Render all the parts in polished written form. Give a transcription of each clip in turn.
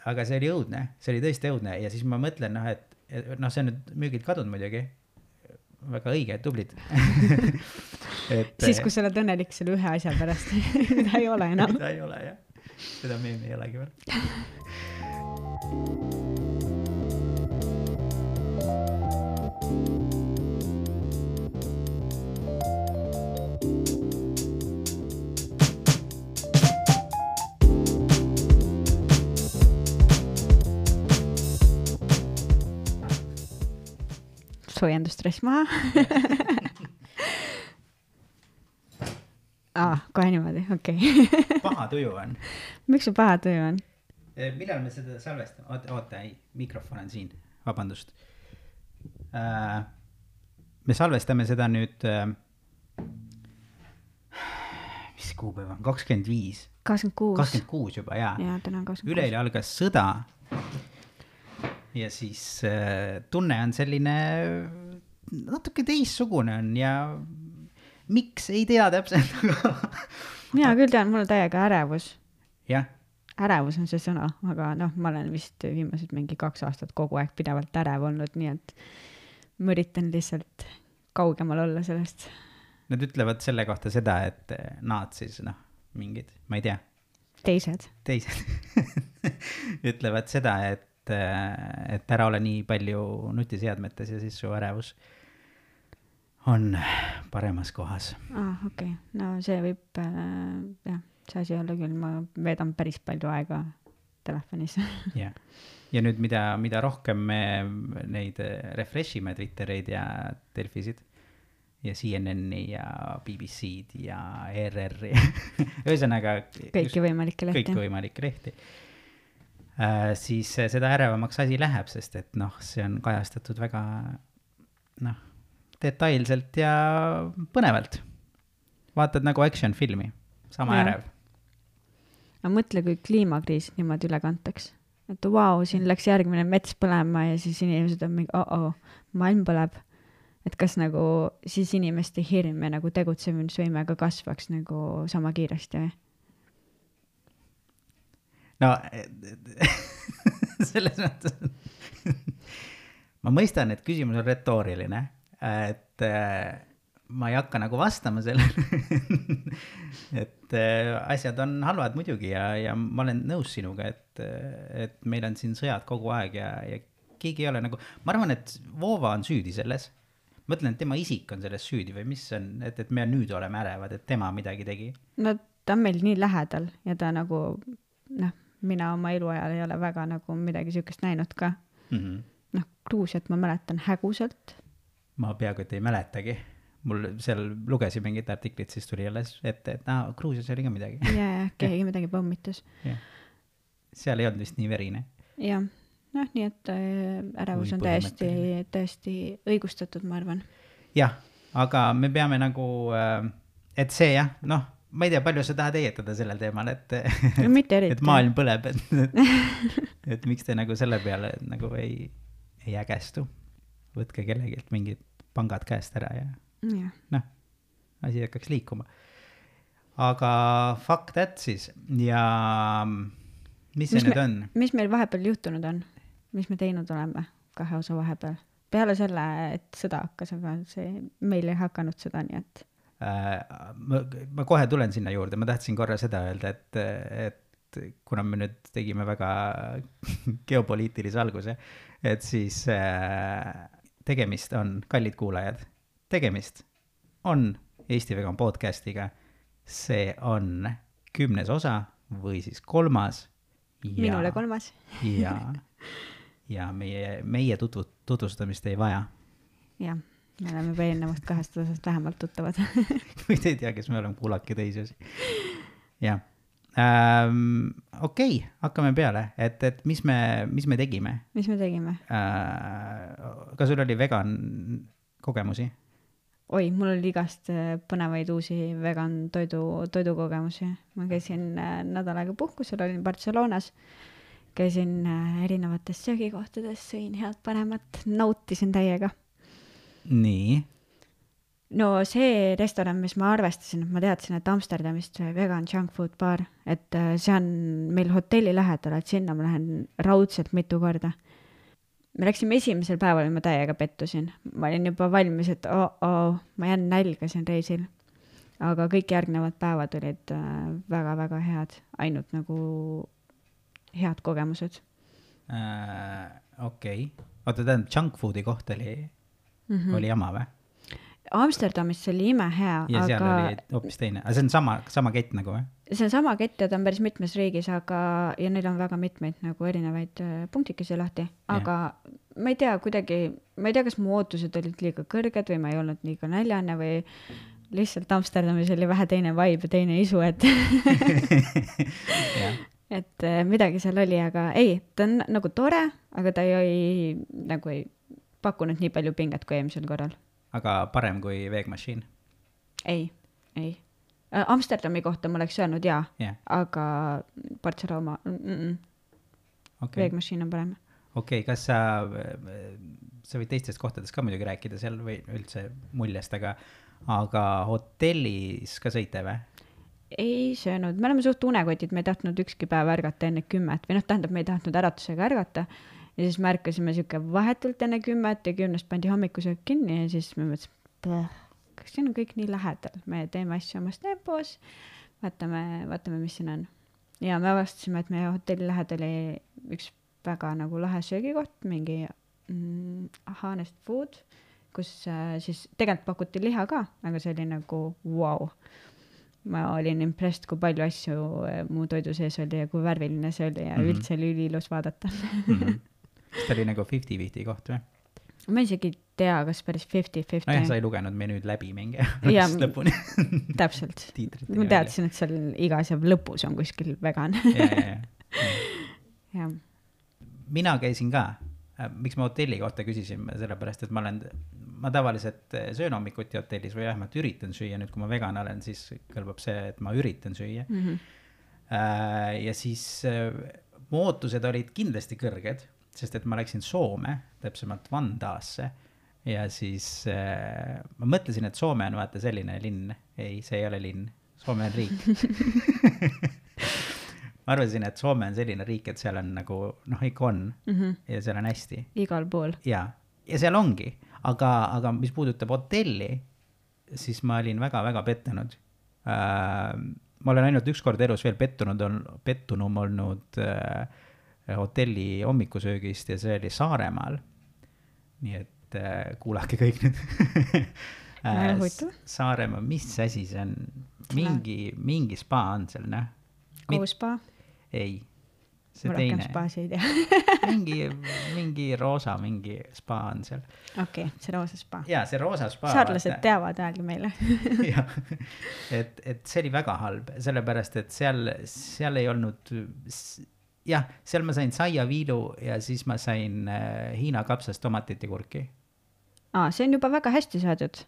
aga see oli õudne, see oli tõesti õudne ja siis ma mõtlen, et noh, see on nüüd müügilt kadunud muidugi, väga õige, tublid. Siis, kui sa oled õnnelik selle ühe asja pärast, mida ei ole enam. Mida ei ole, jah. Seda meemi ei olegi veel. Soojendusstress maha. Kohe niimoodi, okei. Paha tuju on. Miks see paha tuju on? Millal me seda salvestame? Oota, ei, mikrofon on siin. Vabandust. Me salvestame seda nüüd, mis kuupäev on? 25. 26 juba, jaa. Jaa, täna on 26. Üleile algas sõda. Ja siis tunne on selline natuke teissugune on ja miks ei tea täpselt. Mina küll tean, mul on täiega ärevus. Jah. Ärevus on see sõna, aga noh, ma olen vist viimased mingi 2 aastat kogu aeg pidevalt ärev olnud, nii et ma üritan lihtsalt kaugemal olla sellest. Nad ütlevad selle kohta seda, et nad siis, mingid, ma ei tea. Teised ütlevad seda, et ära ole nii palju nutiseadmetes ja siis su ärevus on paremas kohas. Okei. No see võib, jah, see asi olla küll, ma veedan päris palju aega telefonis. Ja. Ja nüüd, mida rohkem me neid refreshime Twittereid ja Delfisid ja CNN-i ja BBC-d ja ERR-i. Ühesõnaga kõiki võimalikke lehti. Siis seda ärevamaks asi läheb, sest et see on kajastatud väga detailselt ja põnevalt. Vaatad nagu action filmi, sama ärev. Aga mõtle, kui kliimakriis niimoodi üle kantaks. Et siin läks järgmine mets põlema ja siis inimesed on mingi, maailm põleb. Et kas nagu siis inimeste hirm ja nagu tegutsemisvõime ka kasvaks nagu sama kiiresti või? No, selles mõttes, ma mõistan, et küsimus on retooriline, et ma ei hakka nagu vastama sellele, et asjad on halvad muidugi ja ma olen nõus sinuga, et meil on siin sõjad kogu aeg ja keegi ei ole nagu, ma arvan, et Voova on süüdi selles, mõtlen, et tema isik on selles süüdi või mis on, et me nüüd oleme ärevad, et tema midagi tegi. No ta on meil nii lähedal ja ta nagu, mina oma eluajal ei ole väga nagu midagi sükest näinud ka. Gruusiat ma mäletan häguselt. Ma peaaegu, et ei mäletagi. Mul seal lugesin mingit artiklit, siis tuli alles ette, et Gruusias oli ka midagi. Ja, keegi midagi pommitas. Ja. Seal ei olnud vist nii verine. Ja, nii et ärevus on täiesti õigustatud, ma arvan. Jah, aga me peame nagu, et see jah, ma ei tea, palju sa tahad eietada sellel teemal, et maailm põleb, et miks te nagu selle peale nagu ei ägestu. Võtke kellegilt mingid pangad käest ära ja asi hakkaks liikuma. Aga fuck that siis. Ja mis see nüüd on? Mis meil vahepeal juhtunud on? Mis me teinud oleme 2 osa vahepeal? Peale selle, et sõda hakkas, aga meil ei hakanud sõda, nii et ma kohe tulen sinna juurde, ma tahtsin korra seda öelda, et kuna me nüüd tegime väga geopoliitilise alguse, et siis tegemist on, kallid kuulajad, tegemist on Eesti Vegan podcastiga, see on 10. osa või siis 3. Minule 3. ja meie tutvustamist ei vaja. Jah. Me oleme eelnevast 2 osast vähemalt tuttavad. Kui te ei tea, kes me oleme, kuulake teisi osi. Jah. Okei, hakkame peale. Et mis me tegime? Mis me tegime? Kas sul oli vegan kogemusi? Oi, mul oli igast põnevaid uusi vegan toidu kogemusi. Ma käisin nädal aega puhkusel, olin Barcelonas. Käisin erinevates söögikohtades, sõin head paremat, nautisin täiega. Nii. no see restoran, mis ma arvestasin, et ma teadsin, et Amsterdamist see vegan junk food bar, et see on meil hotelli lähedal, et sinna ma lähen raudselt mitu korda. Me läksime esimesel päeval ja ma täiega pettusin. Ma olin juba valmis, et ma jään nälga siin reisil. Aga kõik järgnevad päevad olid väga-väga head, ainult nagu head kogemused. Okei. Oota, tähendab, junk foodi koht oli jama või? Amsterdamis see oli imehea, ja seal oli hoopis teine. Aga see on sama kett nagu või? See on sama kett ja ta on päris mitmes riigis, ja neil on väga mitmeid nagu erinevaid punktikesi lahti. Aga ma ei tea, kas mu ootused olid liiga kõrged või ma ei olnud liiga näljane või lihtsalt Amsterdamis oli vähe teine vibe ja teine isu, et et midagi seal oli, aga ei, ta on nagu tore, aga ta ei pakkunud nii palju pinget kui eelmisel korral. Aga parem kui Veegmachine? Ei. Amsterdami kohta ma oleks öelnud aga Barcelona, Veegmachine on parem. Okei, kas sa võid teistest kohtadest ka muidugi rääkida seal või üldse muljest, aga hotellis ka sõite või? Ei söönud, me oleme suht unekotid, me ei tahtnud ükski päev ärgata enne 10 või tähendab, me ei tahtnud äratusega ärgata ja siis me ärkasime vahetult enne 10 ja 10 pandi hommikusöök kinni ja siis me mõtlesime, kas siin on kõik nii lähedal, me teeme asju omas tempos, vaatame, mis siin on. Ja me avastasime, et meie hotelli lähedal oli üks väga nagu lahe söögikoht, mingi Honest Food, kus siis tegelikult pakuti liha ka, aga see oli nagu wow. Ma olin impressed, kui palju asju muu toidu sees oli ja kui värviline see oli ja üldse oli üliilus vaadata. Kas ta oli nagu 50-50 koht või? Ma isegi tea, kas päris 50-50. No jah, sa ei lugenud menüüd läbi mingi lõpuni. Täpselt. Ma teadsin, et seal iga asja lõpus on kuskil vegan. Ja. Mina käisin ka. Miks ma hotelli kohta küsisin, sellepärast, et ma tavaliselt söön hommikuti hotellis või vähemalt üritan süüa. Nüüd, kui ma vegan olen, siis kõlbab see, et ma üritan süüa. Ja siis mu ootused olid kindlasti kõrged, sest et ma läksin Soome, täpsemalt Vandaasse. Ja siis ma mõtlesin, et Soome on vaata selline linn. Ei, see ei ole linn. Soome on riik. Ma arvasin, et Soome on selline riik, et seal on nagu, ikka on. Ja seal on hästi. Igal pool. Ja seal ongi. Aga mis puudutab hotelli, siis ma olin väga-väga pettunud. Ma olen ainult üks kord elus veel pettunum olnud hotelli hommikusöögist ja see oli Saaremaal. Nii et kuulake kõik nüüd. Saaremaa, mis asi see on? Mingi spa on seal, Koospa? Ei, see ma teine. Rohkem spaasi ei tea. mingi roosa, mingi spa on seal. Okei, see roosa spa. Jaa, see roosa spa. Saarlased teavad öelge meile. Jah, et see oli väga halb, sellepärast, et seal ei olnud, seal ma sain saiaviilu ja siis ma sain Hiina kapsast tomatit ja kurki. See on juba väga hästi saadud.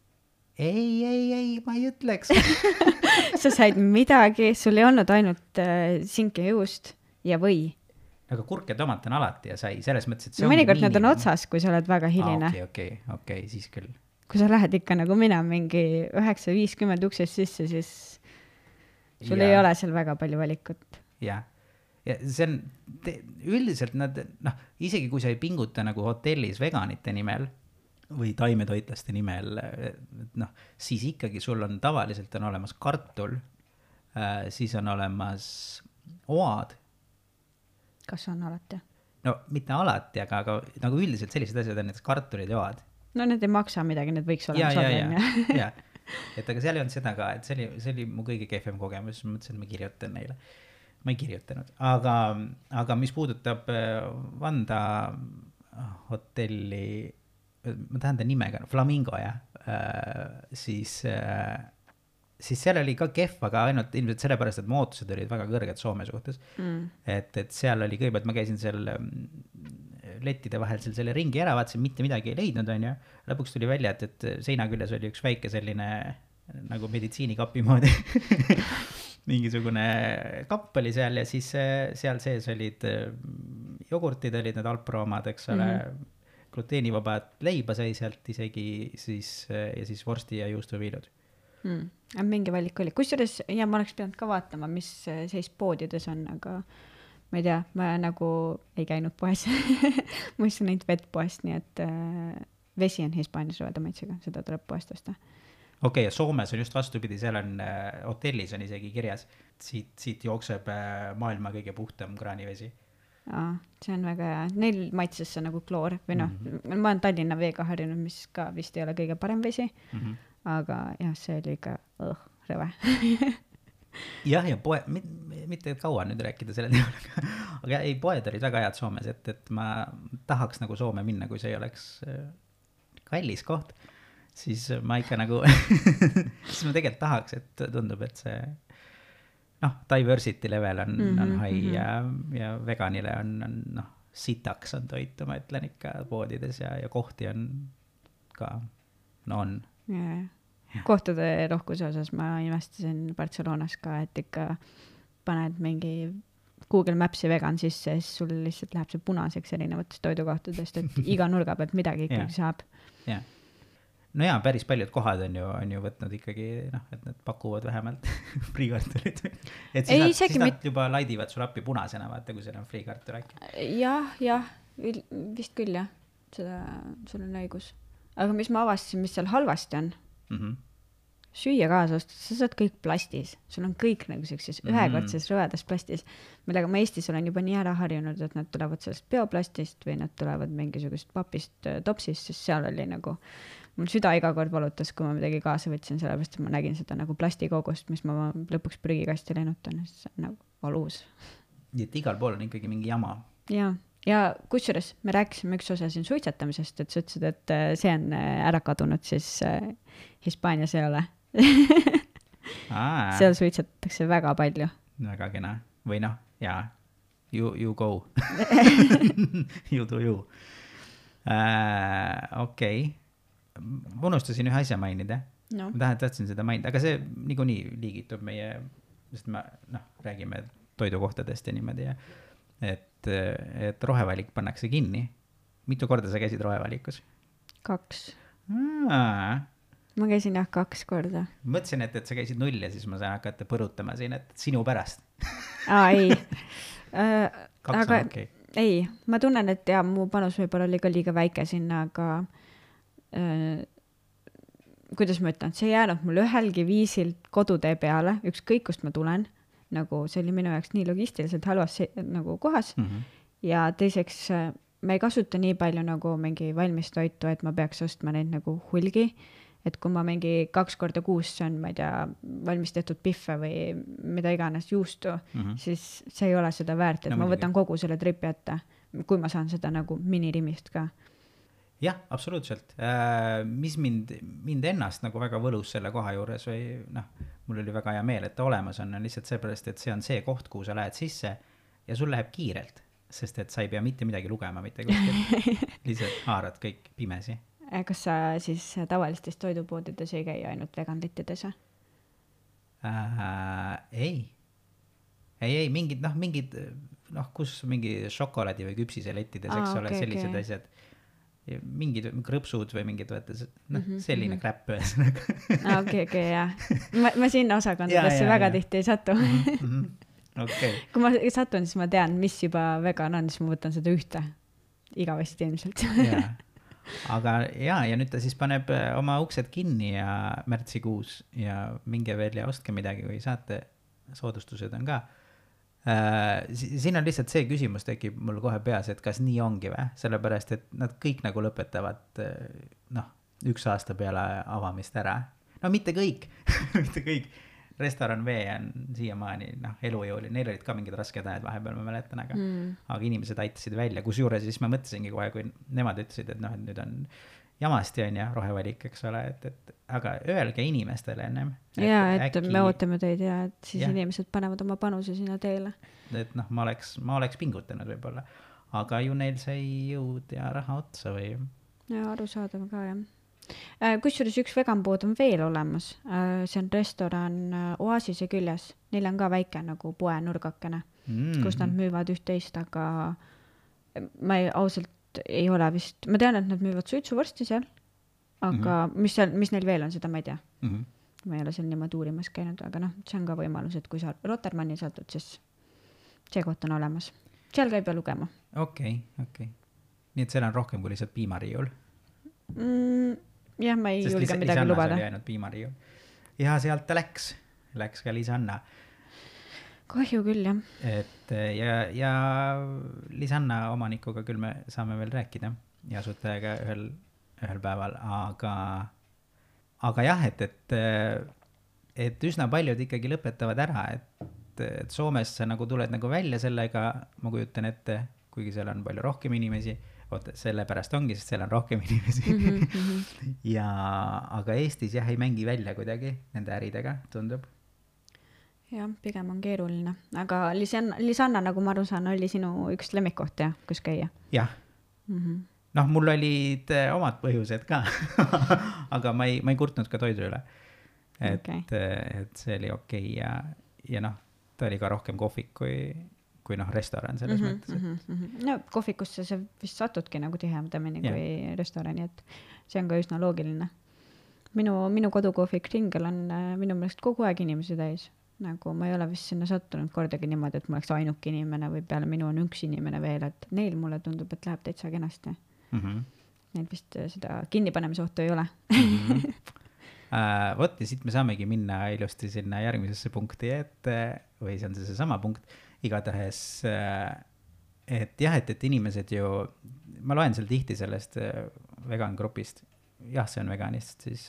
Ei, ma ei ütleks. Sa said midagi, sul ei olnud ainult sink ja juust ja või. Aga kurk ja tomat on alati ja sai, selles mõttes, et see mõnikord need on otsas, kui sa oled väga hiline. Okei, siis küll. Kui sa lähed ikka nagu mina mingi 9:50 uksest sisse, siis sul ei ole seal väga palju valikut. Ja see on, üldiselt nad, isegi kui sa ei pinguta nagu hotellis veganite nimel, või taimetoitlaste nimel, siis ikkagi sul on tavaliselt on olemas kartul, siis on olemas oad. Kas on alati? No mitte alati, aga nagu üldiselt sellised asjad on näiteks kartulid ja oad. No need ei maksa midagi, need võiks olla. Ja. Et aga seal ei olnud seda ka, et see oli mu kõige kehvem kogemus, ma mõtlesin, et ma kirjutan neile. Ma ei kirjutanud, aga mis puudutab Vanda hotelli, ma tähendan nimega, Flamingo, siis seal oli ka kehv, aga ainult ilmselt sellepärast, et mu ootused olid väga kõrged Soome suhtes. Et seal oli kõigepealt, ma käisin seal lettide vahel selle ringi ära, vaatasin, mitte midagi ei leidnud, on ju. Lõpuks tuli välja, et seina küljes oli üks väike selline nagu meditsiinikapi moodi. Mingisugune kapp oli seal ja siis seal sees olid jogurtid, olid need Alpro omad, eks ole. gluteenivabad leiba sai sealt isegi siis ja siis vorsti ja juustuviilud. Mingi valik oli, kusjuures ja ma oleks pidanud ka vaatama, mis seis poodides on, aga ma ei tea, ma nagu ei käinud poes ma ei näinud vett poest, nii et vesi on Hispaanias rõveda maitsega, seda tuleb poest osta. Okei, ja Soomes on just vastupidi, seal on hotellis on isegi kirjas, siit jookseb maailma kõige puhtam kraanivesi. See on väga hea, neil maitses see nagu kloor või noh, ma olen Tallinna veega harjunud, mis ka vist ei ole kõige parem vesi, aga jah, see oli ikka rõve. jah, ja mitte kaua nüüd rääkida selle teemal, aga ei, poed olid väga head Soomes, et ma tahaks nagu Soome minna, kui see ei oleks kallis koht, siis ma ikka nagu siis ma tegelikult tahaks, et tundub, et see diversity level on high ja veganile on sitaks on toitu, ma ütlen ikka poodides ja kohti on ka, on. Kohtade rohkuse osas ma imestasin Barcelonas ka, et ikka paned mingi Google Maps'i vegan sisse ja siis sul lihtsalt läheb see punaseks erinevatest toidukohtadest, et iga nurga pealt midagi ikkagi saab. No jaa, päris paljud kohad on ju võtnud ikkagi, et nad pakuvad vähemalt friikartulit. Et siis nad juba laidivad sul appi punasena, vaata, kui seal on friikartul äkki. Jah, vist küll jah, sul on õigus. Aga mis ma avastasin, mis seal halvasti on? Süüa kaasa ostud, sa saad kõik plastis, sul on kõik nagu sellises ühekordses rõvedas plastis, millega ma Eestis olen juba nii ära harjunud, et nad tulevad sellest bioplastist või nad tulevad mingisugust papist topsist, sest seal oli nagu mul süda iga kord valutas, kui ma midagi kaasa võtsin, sellepärast, et ma nägin seda nagu plastikogust, mis ma lõpuks prügikasti lennutan, see on nagu valus. Nii et igal pool on ikkagi mingi jama. Ja kusjuures me rääkisime üks osa siin suitsetamisest, et sa ütlesid, et see on ära kadunud, siis Hispaanias ei ole. Seal suitsetatakse väga palju. Väga kena. Või you go. You do you. Okei. Ma unustasin ühe asja mainida. Ma tahtsin seda mainida, aga see niikuinii liigitub meie, sest me räägime toidukohtadest ja niimoodi, et rohevalik pannakse kinni. Mitu korda sa käisid rohevalikus? 2. Ma käisin 2 korda. Mõtlesin, et sa käisid 0 ja siis ma saan hakata põrutama siin, et sinu pärast. Ei. 2 on okei. Ei, ma tunnen, et mu panus võib-olla oli ka liiga väike sinna, aga kuidas ma ütlen, see ei jäänud mul ühelgi viisil kodutee peale, ükskõik kust ma tulen, nagu see oli minu jaoks nii logistiliselt halvas nagu kohas ja teiseks ma ei kasuta nii palju nagu mingi valmis toitu, et ma peaks ostma neid nagu hulgi, et kui ma mingi 2 korda kuus on, ma ei tea, valmis tehtud piffe või mida iganes juustu, siis see ei ole seda väärt, et ma võtan kogu selle tripi ette, kui ma saan seda nagu minirimist ka. Jah, absoluutselt. Mis mind ennast nagu väga võlus selle koha juures või mul oli väga hea meel, et ta olemas on lihtsalt seepärast, et see on see koht, kuhu sa lähed sisse ja sul läheb kiirelt, sest et sa ei pea mitte midagi lugema, mitte kuskilt. Lihtsalt haarad kõik pimesi. Kas sa siis tavalistes toidupoodides ei käi ainult veganlittides? Ei, mingid, kus mingi šokolaadi või küpsise lettides, eks ole, sellised asjad. Mingid krõpsud või mingid selline kräpp ühesõnaga. Okei, jah. Ma sinna osakondadesse väga tihti ei satu. Kui ma satun, siis ma tean, mis juba vegan on, siis ma võtan seda ühte igavesti ilmselt. Aga ja nüüd ta siis paneb oma uksed kinni ja märtsikuus ja minge veel ja ostke midagi, kui saate, soodustused on ka. Siin on lihtsalt see küsimus tekib mul kohe peas, et kas nii ongi või, sellepärast, et nad kõik nagu lõpetavad 1 aasta peale avamist ära. No mitte kõik, mitte kõik. Restoran V on siiamaani elujõuli, neil olid ka mingid rasked ajad vahepeal, ma mäletan, aga inimesed aitasid välja, kus juures siis ma mõtlesingi kohe, kui nemad ütlesid, et nüüd on jamasti on ja rohevalik, eks ole, aga öelge inimestele ennem. Et me ootame teid ja et siis inimesed panevad oma panuse sinna teele. Et ma oleks pingutanud võib-olla, aga ju neil sai jõud ja raha otsa või. Ja arusaadav ka, jah. Kusjuures üks veganpood on veel olemas, see on restoran Oasise küljes, neil on ka väike nagu poe nurgakene, kus nad müüvad üht-teist, aga ma ausalt ei ole vist, ma tean, et nad müüvad suitsuvorsti seal, aga mis neil veel on, seda ma ei tea. Ma ei ole seal niimoodi uurimas käinud, aga noh, see on ka võimalus, et kui sa Rotermanni satud, siis see koht on olemas. Seal käib ja lugema. Okei. Nii et seal on rohkem kui lihtsalt piimariiul. Jah, ma ei julge midagi lubada. Sest Lisannas oli ainult piimariiul. Ja sealt ta läks ka Lisanna. Kahju küll, jah. Et ja Lisanna omanikuga küll me saame veel rääkida ja asutajaga ühel päeval, aga jah, et üsna paljud ikkagi lõpetavad ära, et Soomes sa nagu tuled nagu välja sellega, ma kujutan ette, kuigi seal on palju rohkem inimesi, sellepärast ongi, sest seal on rohkem inimesi. Aga Eestis jah, ei mängi välja kuidagi nende äridega, tundub. Jah, pigem on keeruline. Aga Lisanna, nagu ma aru saan, oli sinu üks lemmikkoht, jah, kus käia? Jah. Noh, mul olid omad põhjused ka, aga ma ei kurtnud ka toidu üle. Et see oli okei ja noh, ta oli ka rohkem kohvik kui noh, restoran selles mõttes. No kohvikusse sa vist satudki nagu tihemdamini kui restorani, et see on ka üsna loogiline. Minu kodukohvik Kringel on minu meelest kogu aeg inimesi täis. Nagu ma ei ole vist sinna sattunud kordagi niimoodi, et ma oleks ainuke inimene või peale minu on üks inimene veel, et neil mulle tundub, et läheb täitsa kenasti. Neil vist seda kinnipanemise ohtu ei ole. Vot ja siit me saamegi minna ilusti sinna järgmisesse punkti, või see on see sama punkt, igatahes, et jah, et inimesed ju, ma loen seal tihti sellest vegan grupist, jah, see on veganist siis,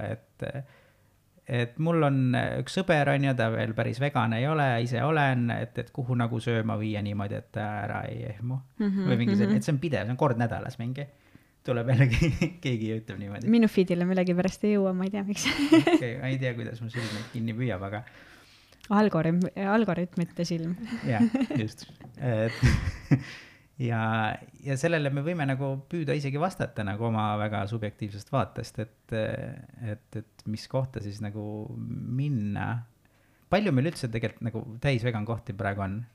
et mul on üks sõber on ja ta veel päris vegane ei ole, ise olen, et kuhu nagu sööma viia niimoodi, et ta ära ei ehmu. Või mingi selline, et see on pidev, see on kord nädalas mingi. Tuleb jälle keegi ütleb niimoodi. Minu feedile millegi pärast ei jõua, ma ei tea, miks. Ma ei tea, kuidas mu silm neid kinni püüab, aga... Algoritmite silm. Jah, just. Ja sellele me võime nagu püüda isegi vastata nagu oma väga subjektiivsest vaatest, et mis kohta siis nagu minna. Palju meil üldse tegelikult nagu täis vegan kohti praegu on?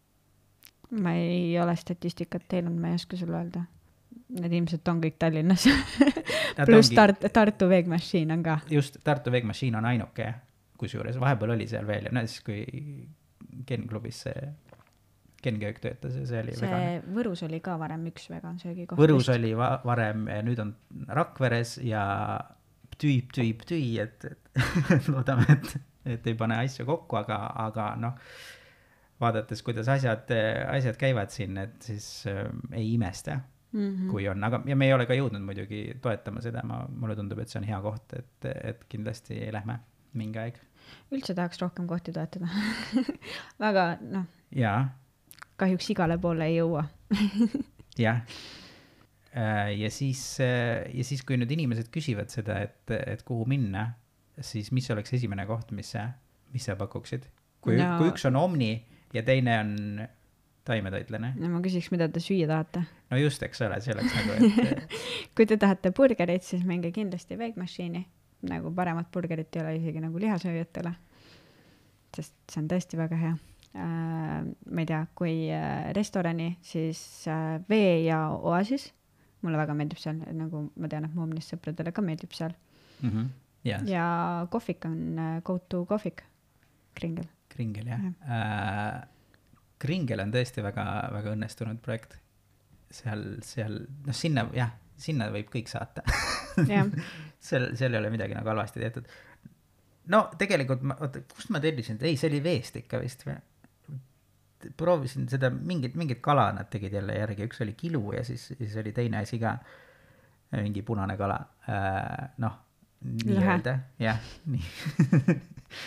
Ma ei ole statistikat teinud, ma ei oska sulle öelda. Need ilmselt on kõik Tallinnas. Plus Tartu Veg Machine on ka. Just, Tartu Veg Machine on ainuke, kusjuures vahepeal oli seal veel ja no siis kui Ken-klubis see Ken-köök töötas ja see oli vegan. Võrus oli ka varem üks vegan söögi koht. Võrus oli varem, nüüd on Rakveres ja tüi, et loodame, et ei pane asju kokku, aga noh, vaadates, kuidas asjad käivad siin, et siis ei imesta, kui on, ja me ei ole ka jõudnud muidugi toetama seda, mulle tundub, et see on hea koht, et kindlasti lähme mingi aeg. Üldse tahaks rohkem kohti toetada. Väga, noh. Jaa. Kahjuks igale poole ei jõua. Jah. Ja siis, kui nüüd inimesed küsivad seda, et kuhu minna, siis mis oleks esimene koht, mis sa pakuksid? Kui üks on Omni ja teine on taimetoitlane. No ma küsiks, mida te süüa tahate. No just, eks ole, see oleks nagu, kui te tahate burgerit, siis minge kindlasti Veg Machine'i. Nagu paremat burgerit ei ole isegi nagu lihasööjatele. Sest see on tõesti väga hea. Ma ei tea, kui restorani, siis Vee ja Oasis. Mulle väga meeldib seal, nagu ma tean, et mu omnist sõpradele ka meeldib seal. Yes. Ja kohvik on Go to kohvik. Kringel, jah. Kringel on tõesti väga, väga õnnestunud projekt. Seal, noh sinna võib kõik saata. seal ei ole midagi nagu halvasti tehtud. No tegelikult, kust ma tellisin? Ei, see oli Veest ikka vist. Proovisin seda mingit kala nad tegid jälle järgi. Üks oli kilu ja siis oli teine asi ka. Mingi punane kala. Noh, nii öelda. Jah, nii.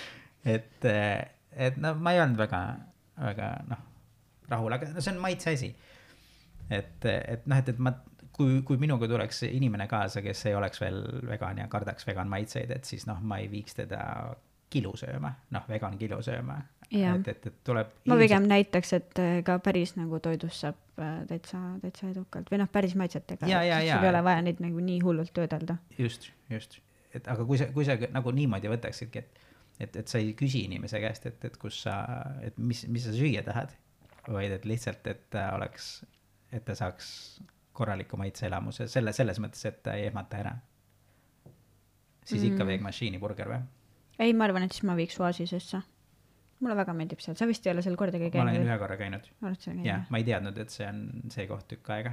et no ma ei olnud väga noh, rahul, aga no see on maitse asi. Et noh, et ma, kui minuga tuleks inimene kaasa, kes ei oleks veel vegan ja kardaks vegan maitseid, et siis noh, ma ei viiks teda kilu sööma, noh, vegan kilu sööma. Et tuleb ma pigem näitaks, et ka päris nagu toidus saab täitsa edukalt või noh, päris maitsetega. Sul ei ole vaja neid nagu nii hullult töödelda. Just. Et aga kui sa nagu niimoodi võtaksidki, et sa ei küsi inimese käest, et mis sa süüa tahad, vaid et lihtsalt, et ta saaks korraliku maitseelamuse, selles mõttes, et ta ei ehmata ära. Siis ikka veegmašiini burger või? Ei, ma arvan, et siis ma viiks Oasisesse. Mulle väga meeldib seal, sa vist ei ole seal kordagi käinud? Ma olen ühe korra käinud. Oled seal käinud? Ja, ma ei teadnud, et see on see koht tükk aega.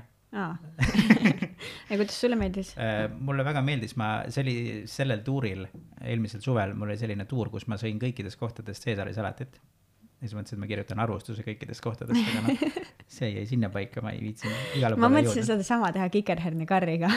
Ja kuidas sulle meeldis? Mulle väga meeldis, see oli sellel tuuril, eelmisel suvel, mul oli selline tuur, kus ma sõin kõikidest kohtadest Caesari salatit. Ja siis mõtlesin, et ma kirjutan arvustuse kõikidest kohtadest, aga no, see jäi sinna paika, ma ei viitsin igale ma mõtlesin seda sama teha kikerherni karriga.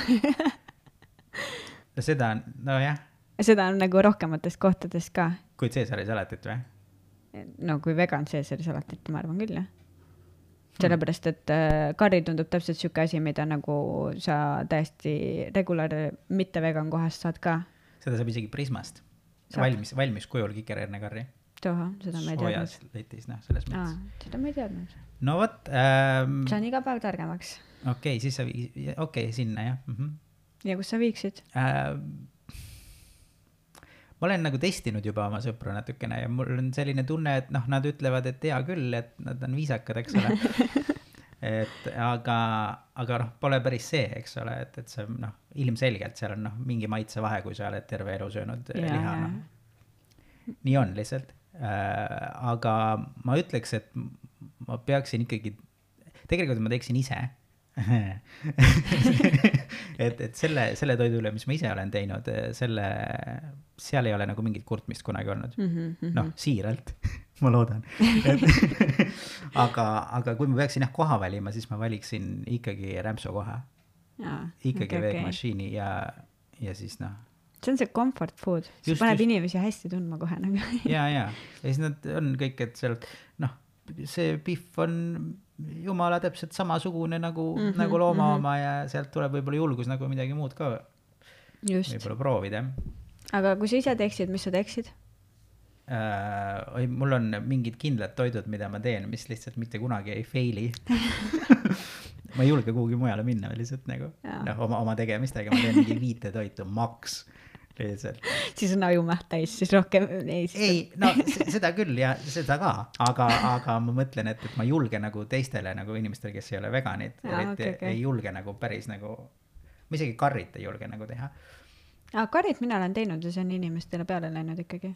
Seda on, no jah. Seda on nagu rohkematest kohtadest ka. Kui Caesari salatit või? No kui vegan Caesari salatit, ma arvan küll, jah. Sellepärast, et karri tundub täpselt siuke asi, mida nagu sa täiesti mitte vegan kohast saad ka. Seda saab isegi Prismast. Valmis kujul kikerherne karri. Toha, seda ma ei teadnud. Soojas letis, selles mõttes. Seda ma ei teadnud. No võt. See on iga päev targemaks. Okei, siis sinna, jah. Ja kus sa viiksid? Ma olen nagu testinud juba oma sõpru natukene ja mul on selline tunne, et nad ütlevad, et hea küll, et nad on viisakad, eks ole. aga pole päris see, eks ole, et see ilmselgelt seal on mingi maitsevahe, kui sa oled terve elu söönud liha. Nii on lihtsalt. Aga ma ütleks, et ma peaksin ikkagi, tegelikult ma teeksin ise. et selle toidu üle, mis ma ise olen teinud, seal ei ole nagu mingit kurtmist kunagi olnud. Siiralt, ma loodan. aga kui ma peaksin koha valima, siis ma valiksin ikkagi rämpsu koha. Ikkagi veegmašiini ja siis See on see comfort food. See paneb inimesi hästi tundma kohe. Ja siis nad on kõik, et sealt, see pihv on jumala täpselt samasugune nagu looma oma ja sealt tuleb võib-olla julgus nagu midagi muud ka võib-olla proovida. Aga kui sa ise teeksid, mis sa teeksid? Mul on mingid kindlad toidud, mida ma teen, mis lihtsalt mitte kunagi ei faili. Ma ei julge kuhugi mujale minna lihtsalt nagu oma tegemistega. Ma teen mingi 5 toitu maks. Siis on ajumäht täis, siis rohkem ei. Seda küll ja seda ka, aga ma mõtlen, et ma julge nagu teistele nagu inimestele, kes ei ole veganid, ei julge nagu päris nagu, ma isegi karrit ei julge nagu teha. Karrit mina olen teinud ja see on inimestele peale läinud ikkagi.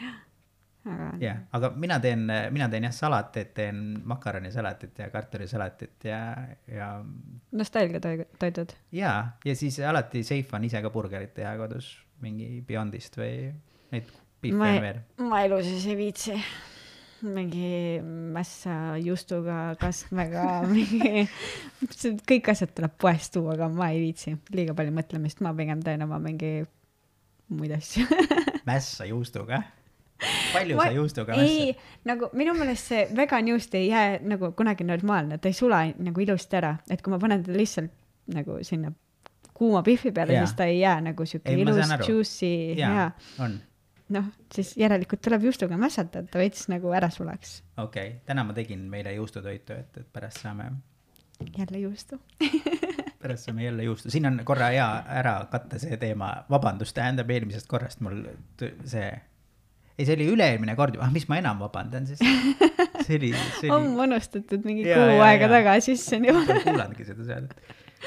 Aga mina teen salatit, teen makaronisalatit ja kartulisalatit ja nostalgia toidud. Ja siis alati safe on ise ka burgerit teha kodus mingi Beyondist või neid piife veel. Ma elu siis ei viitsi. Mingi mässa juustuga, kastmega, mingi kõik asjad tuleb poest tuua, aga ma ei viitsi. Liiga palju mõtlemist, ma pigem teen oma mingi muid asju. Mässa juustuga? Palju sa juustuga mässa? Ei, nagu minu meelest see vegan juust ei jää nagu kunagi normaalne, ta ei sula nagu ilusti ära, et kui ma panen ta lihtsalt nagu sinna kuuma pihvi peale, siis ta ei jää nagu siuke ilus, juicy, hea. Siis järelikult tuleb juustuga mässata, et ta veits nagu ära sulaks. Okei, täna ma tegin meile juustutoitu, et pärast saame... Jälle juustu. Pärast saame jälle juustu. Siin on korra hea ära katta see teema. Vabandust, tähendab eelmisest korrast mul see... Ei, see oli üle-eelmine kord. Mis ma enam vabandan siis? See oli... On unustatud mingi kuu aega taga sisse. Kuulangi seda seadet.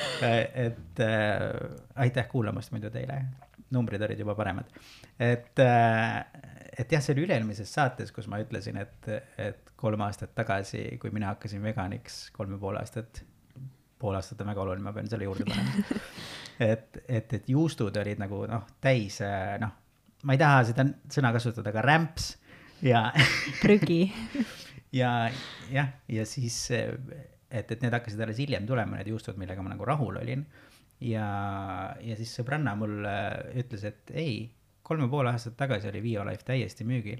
Aitäh kuulamast muidu teile. Numbrid olid juba paremad. Et jah, see oli üle-eelmises saates, kus ma ütlesin, et 3 aastat tagasi, kui mina hakkasin veganiks, 3,5 aastat, pool aastat on väga oluline, ma pean selle juurde panema. Et juustud olid nagu täis, ma ei taha seda sõna kasutada, aga rämps ja prügi. ja siis, et need hakkasid alles hiljem tulema, need juustud, millega ma nagu rahul olin. Ja siis sõbranna mul ütles, et ei, 3,5 aastat tagasi oli Violife täiesti müügil.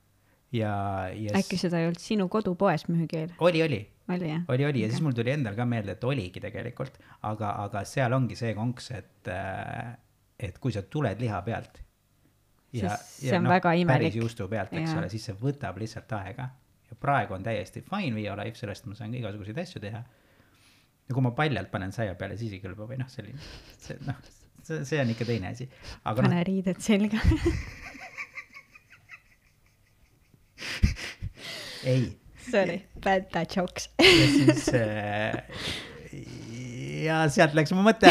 Äkki seda ei olnud sinu kodupoes müügil? Oli. Oli, ja siis mul tuli endal ka meelde, et oligi tegelikult, aga seal ongi see konks, et kui sa tuled liha pealt ja väga imelik. Päris juustu pealt, eks ole, siis see võtab lihtsalt aega. Ja praegu on täiesti fine Violife, sellest ma saan igasuguseid asju teha. Ja kui ma paljalt panen saia peale, siis ei kõlba või see on ikka teine asi. Pane riided selga. Ei. Sorry, bad jokes. Ja siis, ja sealt läks mu mõte.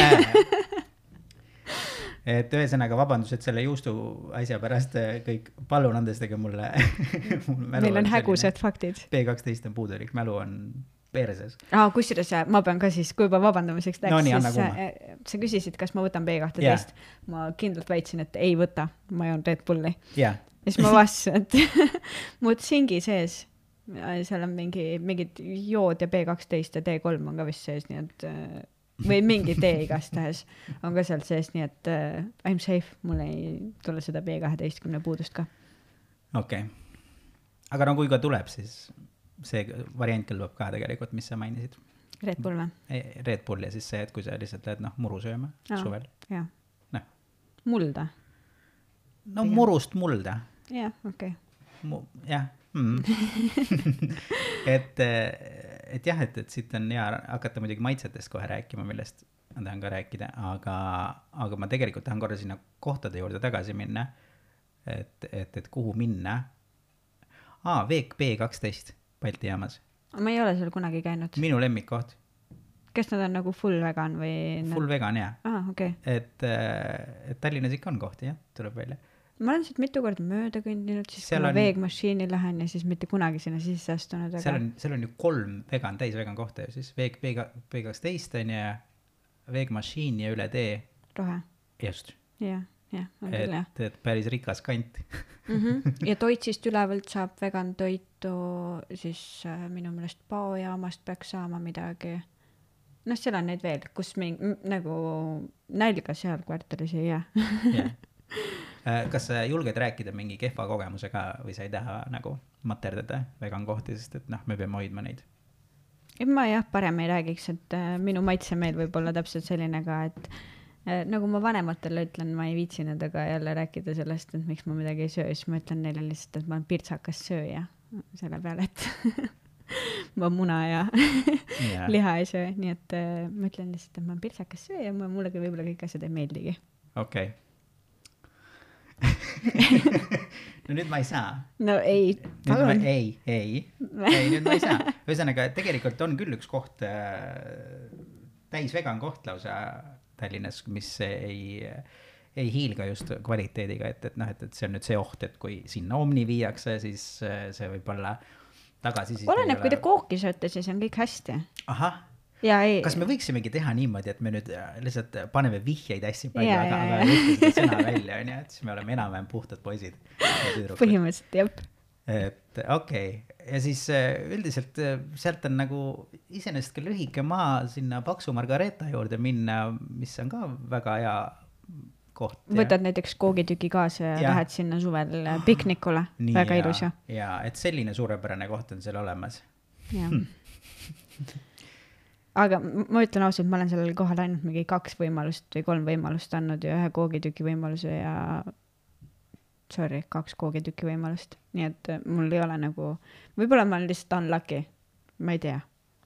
Et ühesõnaga vabandused selle juustu asja pärast kõik, palun andestage mulle. Meil on hägused faktid. B12 on puudulik, mälu on perses. Kusjuures ma pean ka siis, kui juba vabandamiseks läks, No nii, anna siis sa küsisid, kas ma võtan B12. Ma kindlalt väitsin, et ei võta, ma joon Red Bulli. Ja siis ma vastasin, et mu tsingi sees, seal on mingid jood ja B12 ja D3 on ka vist sees, nii et või mingi tee igastahes on ka seal sees, nii et I'm safe, mul ei tule seda B12 puudust ka. Okei. Aga no kui ka tuleb, siis see variant kõlbab ka tegelikult, mis sa mainisid. Red Bull või? Red Bull ja siis see, et kui sa lihtsalt lähed muru sööma suvel. Jah. No. Mulda? No murust mulda. Jah, okei. Jah. et jah, et siit on hea hakata muidugi maitsetest kohe rääkima, millest ma tahan ka rääkida, aga ma tegelikult tahan korra sinna kohtade juurde tagasi minna, et kuhu minna. B12 Balti jaamas. Ma ei ole seal kunagi käinud. Minu lemmikkoht. Kas nad on nagu full vegan või? Full vegan, jah. Okay. Et Tallinnas ikka on kohti, jah, tuleb välja. Ma olen siit mitu korda mööda kõndinud, siis kui ma veegmašiini lähen ja siis mitte kunagi sinna sisse astunud. Aga... Seal on ju 3 vegan, täis vegan kohta ju siis. B12 on ja veegmašiin ja üle tee. Rohe. Just. Jah, on küll, jah. Et päris rikas kant. Ja Toitsist ülevalt saab vegan toitu, siis minu meelest Paojaamast peaks saama midagi. Seal on neid veel, kus nagu nälga seal kvartalis ei jää. Jah. Kas sa julged rääkida mingi kehva kogemusega või sa ei taha nagu materdada vegan kohti, sest et me peame hoidma neid? Ma parem ei räägiks, et minu maitsemeel võib olla täpselt selline ka, et nagu ma vanematele ütlen, ma ei viitsi nendega jälle rääkida sellest, et miks ma midagi ei söö, siis ma ütlen neile lihtsalt, et ma olen pirtsakas sööja selle peale, et ma muna ja liha ei söö, nii et ma ütlen lihtsalt, et ma olen pirtsakas sööja, mulle ka võib-olla kõik asjad ei meeldigi. Okei. No nüüd ma ei saa. No ei, palun. Ei, nüüd ma ei saa. Ühesõnaga, tegelikult on küll üks koht, täis vegan koht lausa Tallinnas, mis ei hiilga just kvaliteediga, et see on nüüd see oht, et kui sinna Omni viiakse, siis see võib olla tagasi. Oleneb, kui te kooki sööte, siis on kõik hästi. Ahah. Kas me võiksimegi teha niimoodi, et me nüüd lihtsalt paneme vihjeid hästi palju, aga ei ütle seda sõna välja, et siis me oleme enam-vähem puhtad poisid. Põhimõtteliselt, jah. Et okei. Ja siis üldiselt sealt on nagu iseenesest ka lühike maa sinna Paksu Margareta juurde minna, mis on ka väga hea koht. Võtad näiteks koogitüki kaasa ja lähed sinna suvel piknikule. Väga ilus ju. Ja, et selline suurepärane koht on seal olemas. Jah. Aga ma ütlen ausalt, ma olen sellel kohal ainult mingi 2 võimalust või 3 võimalust andnud ja 1 koogitüki võimaluse ja 2 koogitüki võimalust. Nii et mul ei ole nagu, võib-olla ma olen lihtsalt unlucky, ma ei tea.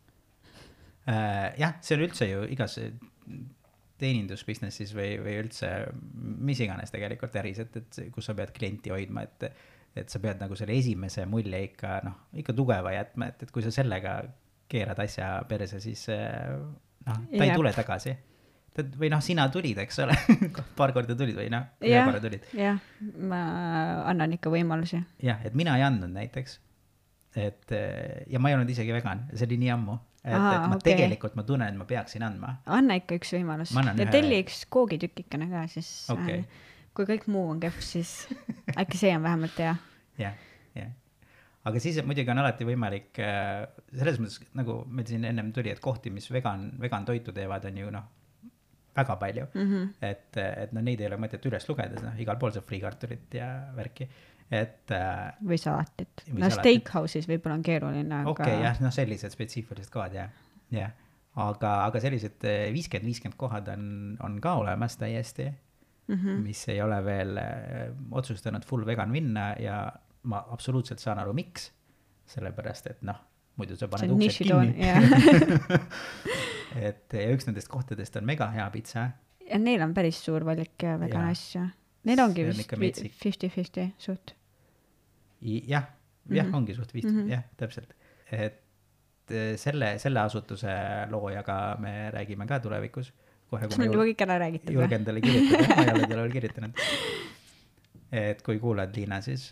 Jah, see on üldse ju igas teenindusbusinessis või üldse mis iganes tegelikult äris, et kus sa pead klienti hoidma, et sa pead nagu selle esimese mulje ikka tugeva jätma, et kui sa sellega keerad asja perse, siis ta ei tule tagasi. Või sina tulid, eks ole? Paar korda tulid või ühe korra tulid? Jah, ma annan ikka võimalusi. Jah, et mina ei andnud näiteks. Ja ma ei olnud isegi vegan, see oli nii ammu. Tegelikult ma tunnen, et ma peaksin andma. Anna ikka üks võimalus. Ja telli üks koogitükikene ka, siis kui kõik muu on kehv, siis äkki see on vähemalt hea. Jah. Aga siis muidugi on alati võimalik, selles mõttes, nagu meil siin ennem tuli, et kohti, mis vegan toitu teevad, on ju väga palju. Et neid ei ole mõtet üles lugedes, igal pool saab friikartulit ja värki. Või salatit. Steakhouse'is võib-olla on keeruline. Okei, jah, sellised spetsiifilised kohad, jah. Aga sellised 50-50 kohad on ka olemas täiesti, mis ei ole veel otsustanud full vegan minna ja ma absoluutselt saan aru, miks. Sellepärast, et muidu sa paned uksed kinni. Ja üks nendest kohtadest on mega hea pitsa. Ja neil on päris suur valik ja vegan asja. Neil ongi vist 50-50 suht. Jah, ongi suht 50, jah, täpselt. Et et selle asutuse loojaga me räägime ka tulevikus. Kohe, kas meil juba kõik ära räägitud? Julgen talle kirjutada, ma ei ole talle veel kirjutanud. Et kui kuulad, Liina, siis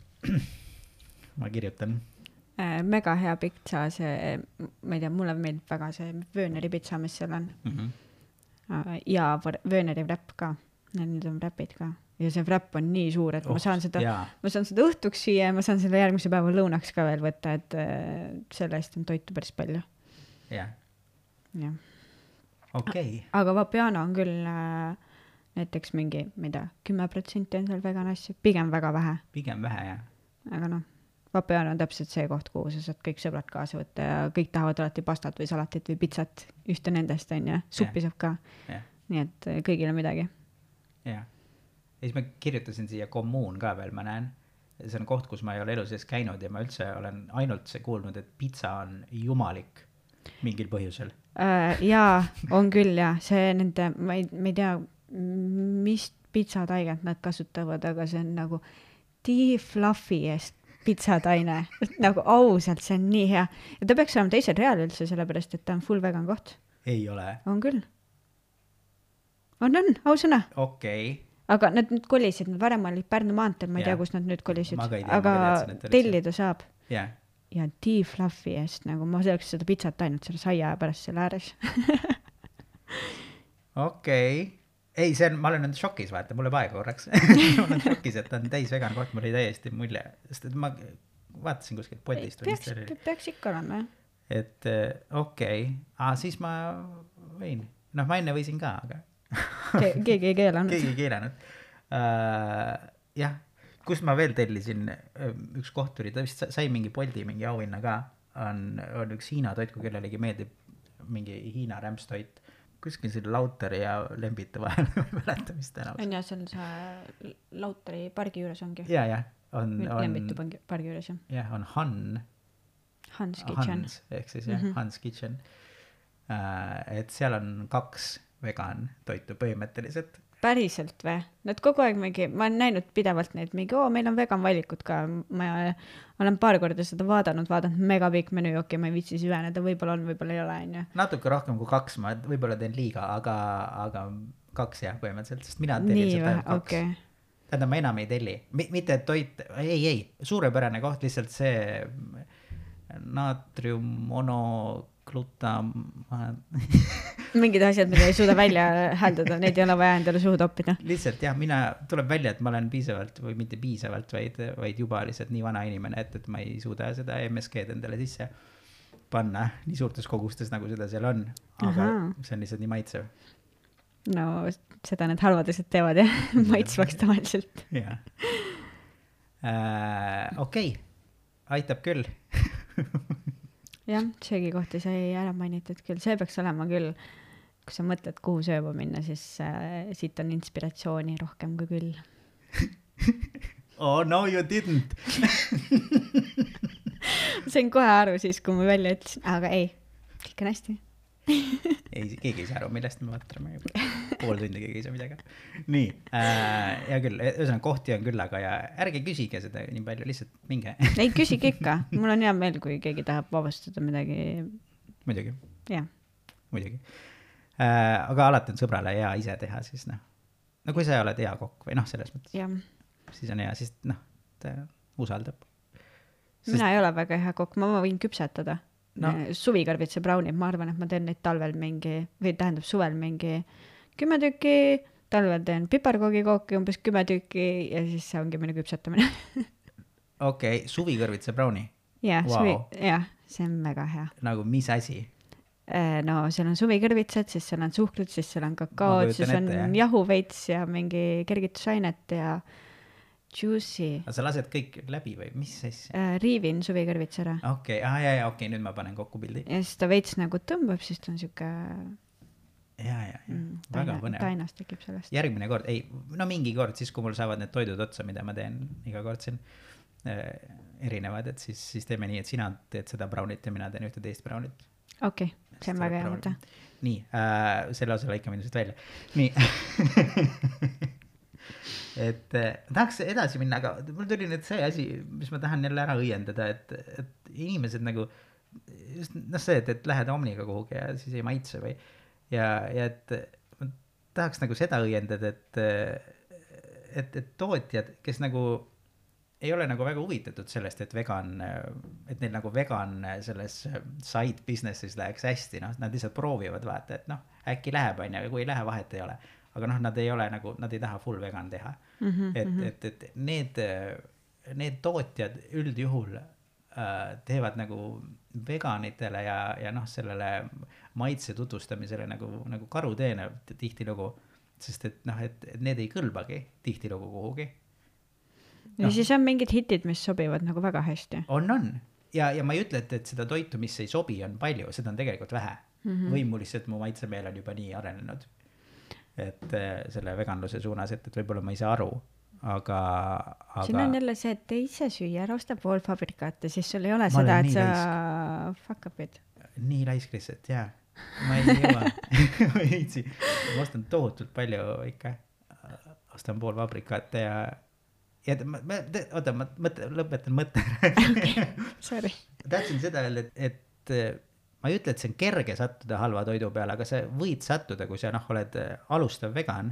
ma kirjutan. Mega hea pitsa, see, ma ei tea, mulle meeldib väga see Vööneri pitsa, mis seal on. Ja Vööneri wrap ka, need on wrapid ka. Ja see wrap on nii suur, et ma saan seda õhtuks süüa ja ma saan selle järgmise päeva lõunaks ka veel võtta, et selle eest on toitu päris palju. Jah. Jah. Okei. Aga Vapiano on küll näiteks mingi, mida, 10% on seal vegan asju, pigem väga vähe. Pigem vähe, jah. Aga noh, Vapiano on täpselt see koht, kuhu sa saad kõik sõbrad kaasa võtta ja kõik tahavad alati pastat või salatit või pitsat ühte nendest, on ja suppi saab ka. Nii et kõigile midagi. Jah. Ja siis ma kirjutasin siia kommuun ka veel, ma näen. See on koht, kus ma ei ole elu sees käinud ja ma üldse olen ainult see kuulnud, et pitsa on jumalik mingil põhjusel. Jaa, on küll ja see nende, ma ei tea, mis pitsataigent nad kasutavad, aga see on nagu fluffy eest pitsataine. Nagu ausalt, see on nii hea. Ja ta peaks olema teisel real üldse, sellepärast, et ta on full vegan koht. Ei ole. On küll. On, ausõna. Okei. Aga nad nüüd kolisid, nad varem olid Pärnu maanteel, ma ei tea, kus nad nüüd kolisid. Aga tellida saab. Yeah. Ja fluffy eest, nagu ma selleks seda pitsat ainult selle saia pärast selle ääres. Okei. Ei, see on, ma olen nüüd šokis, vaata, mulle aega korraks. Ma olen šokis, et ta on täis vegan koht, mul oli täiesti mulje. Sest et ma vaatasin kuskilt poldist. Peaks ikka olema, jah. Et okei. Siis ma võin. Noh, ma enne võisin ka, aga... Keegi ei keelanud. Keegi ei keelanud. Jah, kus ma veel tellisin üks kohturi, ta vist sai mingi Bolti, mingi auhinna ka, on üks Hiina toit, kui kellelegi meeldib mingi Hiina rämpstoit, kuskil selle Lauteri ja Lembita vahel mäletamist tänav. On jah, seal see Lauteri pargi juures ongi. Ja, on Lembitu pargi juures, jah. Jah, on Hans Kitchen. Ehk siis jah, Hans Kitchen. Et seal on 2 vegan toitu põhimõtteliselt. Päriselt või? Nad kogu aeg mingi, ma olen näinud pidevalt neid mingi, meil on vegan valikud ka, ma olen paar korda seda vaadanud mega pikk menü, okei, ma ei viitsi süveneda, võib-olla on, võib-olla ei ole, on ju. Natuke rohkem kui 2, ma võib-olla teen liiga, aga 2 jah, põhimõtteliselt, sest mina tellin seda 2. Okay. Tähendab, ma enam ei telli. Mitte toit, ei, suurepärane koht, lihtsalt see mingid asjad, mida ei suuda välja hääldada, neid ei ole vaja endale suhu toppida. Lihtsalt jah, tuleb välja, et ma olen piisavalt või mitte piisavalt, vaid juba lihtsalt nii vana inimene, et ma ei suuda seda MSG-d endale sisse panna nii suurtes kogustes, nagu seda seal on. Aga see on lihtsalt nii maitsev. No seda need halvad asjad teevad jah, maitsvaks tavaliselt. Jah. Okei, aitab küll. Jah, söögi kohti sai ära mainitud küll. See peaks olema küll, kui sa mõtled, kuhu sööma minna, siis siit on inspiratsiooni rohkem kui küll. Oh, no you didn't. Sain kohe aru siis, kui ma välja ütlesin, aga ei, kõik on hästi. Ei, keegi ei saa aru, millest me vaatame juba. Pool tundi keegi ei saa midagi. Nii, hea küll, ühesõnaga kohti on küll, aga ja ärge küsige seda nii palju, lihtsalt minge. Ei, küsige ikka. Mul on hea meel, kui keegi tahab vabastada midagi. Muidugi. Jah. Muidugi. Aga alati on sõbrale hea ise teha, siis noh. No kui sa oled hea kokk või noh, selles mõttes. Ja. Siis on hea, siis noh, ta usaldab. Mina ei ole väga hea kokk, ma võin küpsetada. No. Suvikõrvitse braunid, ma arvan, et ma teen neid talvel mingi, või tähendab suvel mingi 10 tükki, talvel teen piparkoogikooki umbes 10 tükki ja siis see ongi minu küpsetamine. Okei, suvikõrvitse brauni? Jah, see on mega hea. Nagu mis asi? No seal on suvikõrvitsed, siis seal on suhkrut, siis seal on kakaod, siis on jahuveits ja mingi kergitusainet ja juicy. Aga sa lased kõik läbi või mis siis? Riivin suvikõrvits ära. Okei, nüüd ma panen kokku pildi. Ja siis ta veits nagu tõmbab, siis ta on siuke... väga põnev. Tainas tekib sellest. Järgmine kord, mingi kord, siis kui mul saavad need toidud otsa, mida ma teen iga kord siin erinevad, et siis teeme nii, et sina teed seda braunit ja mina teen ühte teist braunit. Okei, see on väga hea mõte. Nii, selle osa lõika minust välja. Nii. Et tahaks edasi minna, aga mul tuli nüüd see asi, mis ma tahan jälle ära õiendada, et inimesed nagu just see, et lähed Omniga kuhugi ja siis ei maitse või ja et ma tahaks nagu seda õiendada, et tootjad, kes nagu ei ole nagu väga huvitatud sellest, et neil nagu vegan selles side business'is läheks hästi, noh, nad lihtsalt proovivad vaata, et noh, äkki läheb, on ju, ja kui ei lähe, vahet ei ole. Aga noh, nad ei ole nagu, nad ei taha full vegan teha. Et need tootjad üldjuhul teevad nagu veganitele ja noh, sellele maitse tutvustamisele nagu karuteene tihtilugu, sest et noh, et need ei kõlbagi tihtilugu kuhugi. Ja siis on mingid hitid, mis sobivad nagu väga hästi. On. Ja ma ei ütle, et seda toitu, mis ei sobi, on palju, seda on tegelikult vähe. Või mul lihtsalt mu maitsemeel on juba nii arenenud, et selle veganluse suunas, et võib-olla ma ei saa aru, aga... Siin on jälle see, et te ise süüa, ära osta poolfabrikaate, siis sul ei ole seda, et sa fuck up'id. Nii laisk lihtsalt, jaa. Ma ei jõua. Ma ei viitsi. Ma ostan tohutult palju ikka. Ostan poolfabrikaate ja oota, ma lõpetan mõtte. Okay, sorry. Tahtsin seda öelda, et ma ei ütle, et see on kerge sattuda halva toidu peale, aga sa võid sattuda, kui sa oled alustav vegan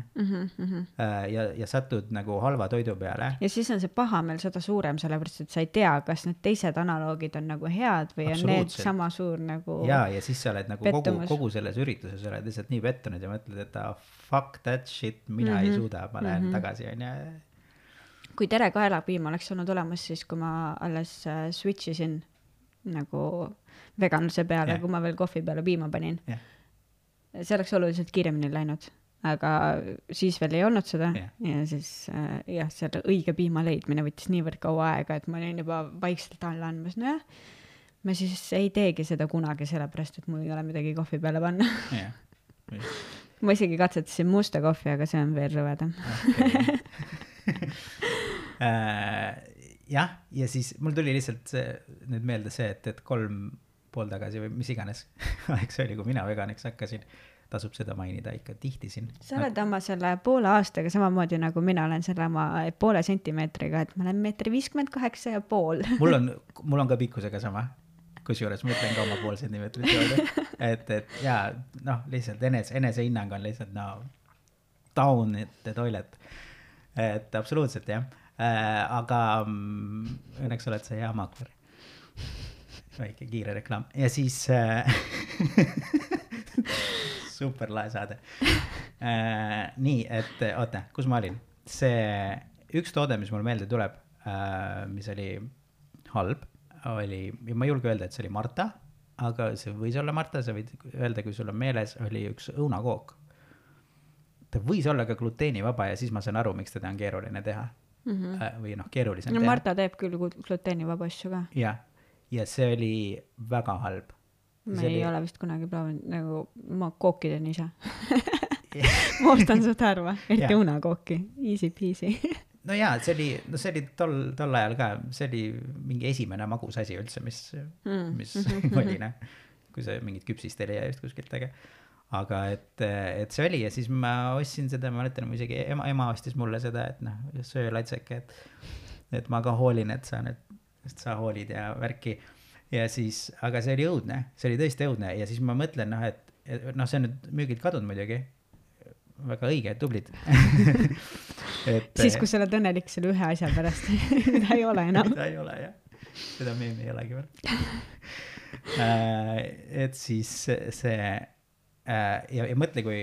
ja satud nagu halva toidu peale. Ja siis on see pahameel seda suurem, sellepärast, et sa ei tea, kas need teised analoogid on nagu head või on need sama suur nagu ja siis sa oled nagu kogu selles ürituses oled lihtsalt nii pettunud ja mõtled, et fuck that shit, mina ei suuda, ma lähen tagasi on ja kui tere kaelapiim oleks olnud olemas, siis kui ma alles switchisin nagu veganluse peale, kui ma veel kohvi peale piima panin. See oleks oluliselt kiiremini läinud, aga siis veel ei olnud seda ja siis selle õige piima leidmine võttis niivõrd kaua aega, et ma olin juba vaikselt alla andmas. No ma siis ei teegi seda kunagi sellepärast, et mul ei ole midagi kohvi peale panna. Ma isegi katsetasin musta kohvi, aga see on veel rõvedam. Jah, ja siis mul tuli lihtsalt nüüd meelde see, et 3 pool tagasi või mis iganes aeg see oli, kui mina veganiks hakkasin, tasub seda mainida ikka tihti siin. Sa oled oma selle poole aastaga samamoodi nagu mina olen selle oma poole sentimeetriga, et ma olen 1,58 m. Mul on ka pikkusega sama, kusjuures ma ütlen ka oma pool sentimeetrit juurde, et jaa, noh, lihtsalt enesehinnang on lihtsalt down the toilet. Et absoluutselt jah, aga õnneks oled sa hea maakler. Väike kiire reklaam ja siis super lae saade. Nii, et oota, kus ma olin? See üks toode, mis mul meelde tuleb, mis oli halb, oli, ja ma ei julge öelda, et see oli Marta, aga see võis olla Marta, sa võid öelda, kui sul on meeles, oli üks õunakook. Ta võis olla ka gluteenivaba ja siis ma saan aru, miks teda on keeruline teha. Või keerulisem teha. Marta teeb küll gluteenivaba asju ka. Ja see oli väga halb. Ma ei ole vist kunagi proovinud, nagu ma kookiden ise. Ma ostan seda harva, eriti õunakooki, easy peasy. No jaa, see oli tol ajal ka, see oli mingi esimene magus asi üldse, mis oli, kui sa mingit küpsist ei leia just kuskilt tege. Aga et see oli ja siis ma ostsin seda, ma mäletan, isegi ema ostis mulle seda, et söö latseke, et ma ka hoolin, et sa hoolid ja värki. Ja siis, aga see oli õudne, see oli tõesti õudne ja siis ma mõtlen, et see on nüüd müügilt kadunud muidugi, väga õige, tublid. Siis, kui sa oled õnnelik selle ühe asja pärast, mida ei ole enam. Mida ei ole, jah. Seda meemi ei olegi veel. Et siis see ja mõtle, kui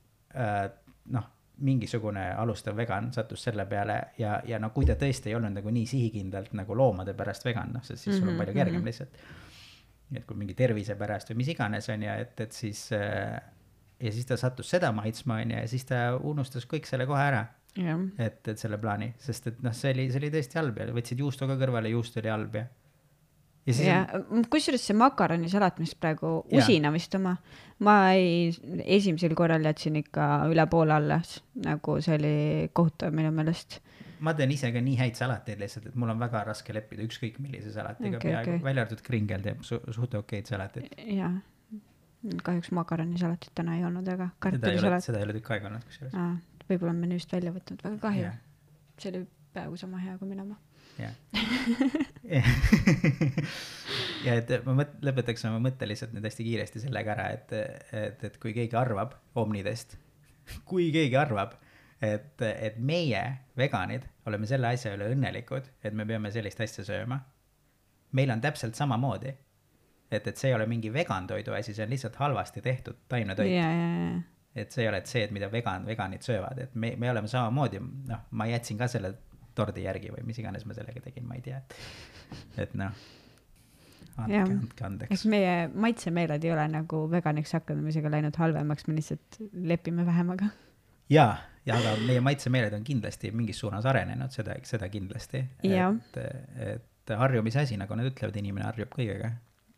mingisugune alustav vegan sattus selle peale ja kui ta tõesti ei olnud nagu nii sihikindlalt nagu loomade pärast vegan, sest siis sul on palju kergem lihtsalt. Et kui mingi tervise pärast või mis iganes on ja et siis ja siis ta sattus seda maitsma ja siis ta unustas kõik selle kohe ära. Et selle plaani, sest et see oli tõesti halb ja võtsid juustu ka kõrvale, juust oli halb ja kusjuures see makaronisalat, mis praegu usina vist oma, ma esimesel korral jätsin ikka üle poole alles, nagu see oli kohutav minu meelest. Ma teen ise ka nii häid salateid lihtsalt, et mul on väga raske leppida ükskõik millise salatiga peaaegu, välja arvatud Kringel teeb suht okeid salatid. Jaa, kahjuks makaronisalatid täna ei olnud, aga seda ei ole tükk aega olnud kusjuures. Võib-olla on menüüst välja võtnud, väga kahju. See oli peaaegu sama hea kui minema. ja et ma lõpetaks oma mõtte lihtsalt nüüd hästi kiiresti sellega ära, et kui keegi arvab omnidest, kui keegi arvab, et meie veganid oleme selle asja üle õnnelikud, et me peame sellist asja sööma, meil on täpselt samamoodi, et see ei ole mingi vegantoidu asi, see on lihtsalt halvasti tehtud taimetoit. Et see ei ole see, et mida veganid söövad, et me oleme samamoodi, noh, ma jätsin ka selle tordi järgi või mis iganes ma sellega tegin, ma ei tea, et noh, andke andeks. eks meie maitsemeeled ei ole nagu veganiks hakanud läinud halvemaks, me lihtsalt lepime vähemaga. ja aga meie maitsemeeled on kindlasti mingis suunas arenenud, seda kindlasti. Et harjumise asi, nagu nad ütlevad, inimene harjub kõigega.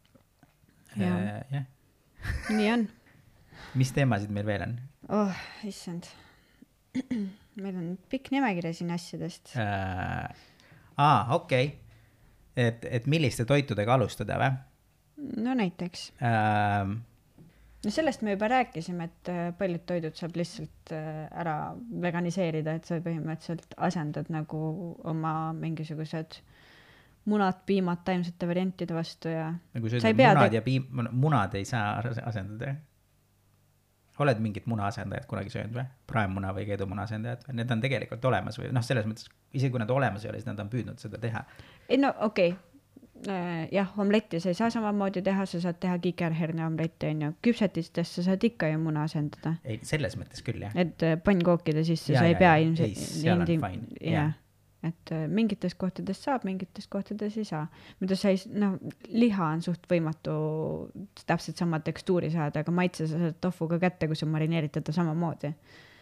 jah. Nii on. Mis teemasid meil veel on? Issand. Meil on pikk nimekirja siin asjadest. Okei. Et milliste toitudega alustada, või? No näiteks. No sellest me juba rääkisime, et paljud toidud saab lihtsalt ära veganiseerida, et sa põhimõtteliselt asendad nagu oma mingisugused munad, piimad, taimsete variantide vastu ja nagu munad ja munad ei saa asendada. Oled mingit muna asendajat kunagi söönud või? Praemuna või keedumuna asendajat või? Need on tegelikult olemas või noh, selles mõttes, isegi kui nad olemas ei ole, siis nad on püüdnud seda teha. Ei no okei. Jah, omletti sa ei saa samamoodi teha, sa saad teha kikerherne omletti, on ju. Küpsetistest sa saad ikka ju muna asendada. Ei, selles mõttes küll, jah. Et pannkookide sisse sa ei pea ilmselt. Ei, seal on fine. Jah. Et mingitest kohtadest saab, mingitest kohtadest ei saa. Mida sa ei, noh, liha on suht võimatu täpselt sama tekstuuri saada, aga maitse sa saad tofuga kätte, kui sa marineerid teda samamoodi.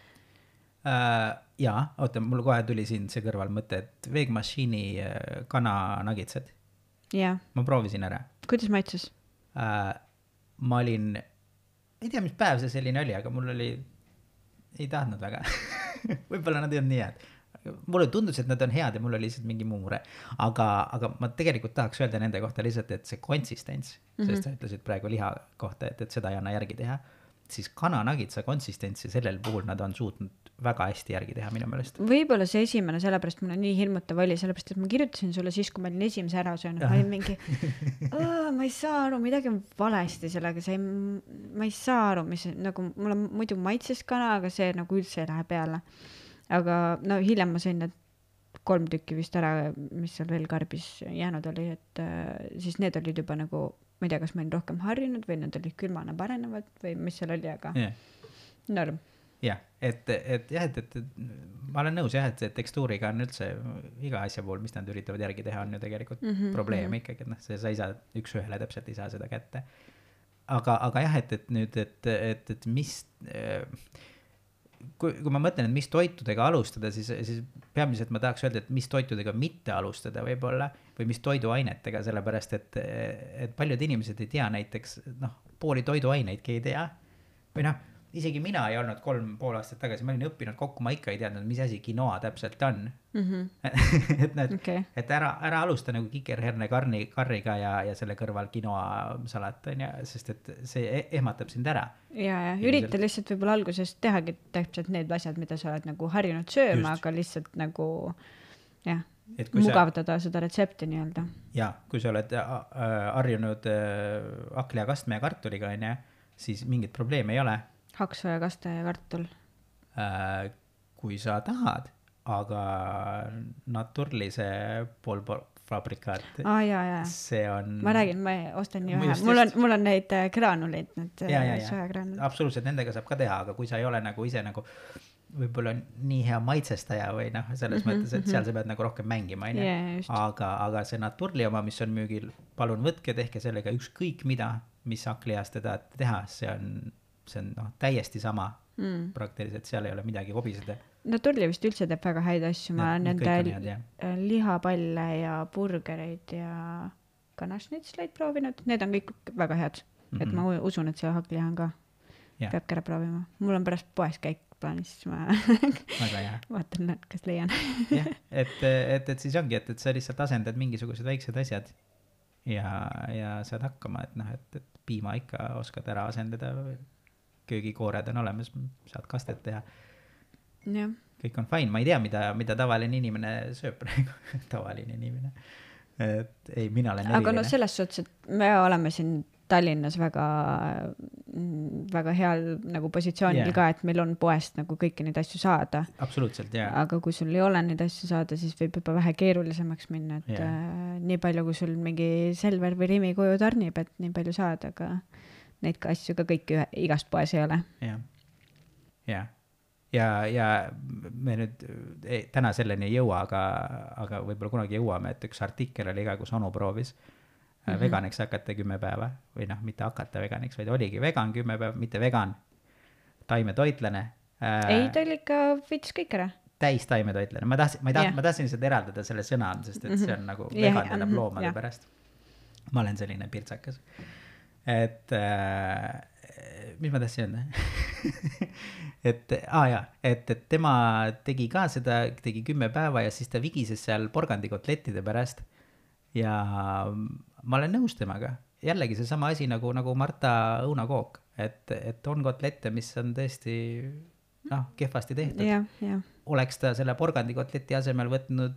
Jaa, oota, mul kohe tuli siin see kõrval mõte, et Veegmachine'i kananagitsed. Jah. Ma proovisin ära. Kuidas maitses? Ma olin, ei tea, mis päev see selline oli, aga mul oli, ei tahtnud väga. Võib-olla nad ei olnud nii head. Mulle tundus, et nad on head ja mul oli lihtsalt mingi muu mure. Aga ma tegelikult tahaks öelda nende kohta lihtsalt, et see konsistents, sest sa ütlesid praegu liha kohta, et seda ei anna järgi teha, siis kananagitsa konsistentsi sellel puhul nad on suutnud väga hästi järgi teha minu meelest. Võib-olla see esimene, sellepärast mul on nii hirmutav oli, sellepärast, et ma kirjutasin sulle siis, kui ma olin esimese ära söönud, ma olin mingi, ma ei saa aru, midagi on valesti sellega, ma ei saa aru, mis nagu mul on muidu maitses kana, aga see nagu üldse ei lähe peale. Aga no hiljem ma sõin need 3 tükki vist ära, mis seal veel karbis jäänud oli, et siis need olid juba nagu, ma ei tea, kas ma olin rohkem harjunud või need olid külmana parenevad või mis seal oli, aga norm. Jah, et ma olen nõus jah, et see tekstuuriga on üldse iga asja puhul, mis nad üritavad järgi teha, on ju tegelikult probleem ikkagi, et noh, sa ei saa üks ühele täpselt ei saa seda kätte. Aga jah, et nüüd, et mis, kui ma mõtlen, et mis toitudega alustada, siis peamiselt ma tahaks öelda, et mis toitudega mitte alustada võib-olla või mis toiduainetega, sellepärast et paljud inimesed ei tea näiteks, noh, pooli toiduaineidki ei tea või noh, isegi mina ei olnud 3,5 aastat tagasi, ma olin õppinud kokku, ma ikka ei teadnud, mis asi quinoa täpselt on. Et ära alusta nagu kikerherne karriga ja selle kõrval quinoa salat, on ja, sest et see ehmatab sind ära. Ja ürita lihtsalt võib-olla alguses tehagi täpselt need asjad, mida sa oled nagu harjunud sööma, aga lihtsalt nagu jah, mugavdada seda retsepti nii-öelda. Ja, kui sa oled harjunud hakliakastme ja kartuliga, on ja, siis mingit probleemi ei ole. Haksojakaste ja kartul. Kui sa tahad, aga naturlise poolfabrikaat. See on... Ma räägin, ma ostan nii vähe. Mul on neid graanuleid, need sojagraanulid. Absoluutselt, nendega saab ka teha, aga kui sa ei ole nagu ise nagu võib-olla nii hea maitsestaja või noh, selles mõttes, et seal sa pead nagu rohkem mängima, aga see naturli oma, mis on müügil, palun võtke, tehke sellega ükskõik mida, mis hakliast te tahate teha, see on noh, täiesti sama praktiliselt, seal ei ole midagi kobiseda. Naturli vist üldse teeb väga häid asju, ma olen nende lihapalle ja burgereid ja kanašnitsleid proovinud, need on kõik väga head, et ma usun, et see hakliha on ka, peabki ära proovima. Mul on pärast poes käik plaanis, siis ma vaatan, kas leian. et siis ongi, et sa lihtsalt asendad mingisugused väiksed asjad ja saad hakkama, et noh, et piima ikka oskad ära asendada, köögikoored on olemas, saad kastet teha. Ja. Kõik on fine, ma ei tea, mida tavaline inimene sööb praegu, tavaline inimene. et ei, mina olen aga no eriline. selles suhtes, et me oleme siin Tallinnas väga, väga heal nagu positsioonil Yeah. ka, et meil on poest nagu kõiki neid asju saada. Absoluutselt, jaa. Aga kui sul ei ole neid asju saada, siis võib juba vähe keerulisemaks minna, et nii palju, kui sul mingi Selver või Rimi koju tarnib, et nii palju saad, aga neid ka asju ka kõiki igast poes ei ole. Jah. Ja me nüüd täna selleni ei jõua, aga võib-olla kunagi jõuame, et üks artikkel oli ka, kus Anu proovis veganiks hakata 10 päeva või noh, mitte hakata veganiks, vaid oligi vegan 10 päeva, mitte vegan, taimetoitlane. Ei, ta oli ikka võitis kõik ära. Täis taimetoitlane. Ma tahtsin lihtsalt eraldada selle sõna, sest et see on nagu vegan tähendab loomade pärast. Ma olen selline pirtsakas. Et mis ma tahtsin öelda? et tema tegi ka seda, tegi 10 päeva ja siis ta vigises seal porgandikotlettide pärast. Ja ma olen nõus temaga. Jällegi seesama asi nagu Marta õunakook, et on kotlette, mis on tõesti kehvasti tehtud. Oleks ta selle porgandikotleti asemel võtnud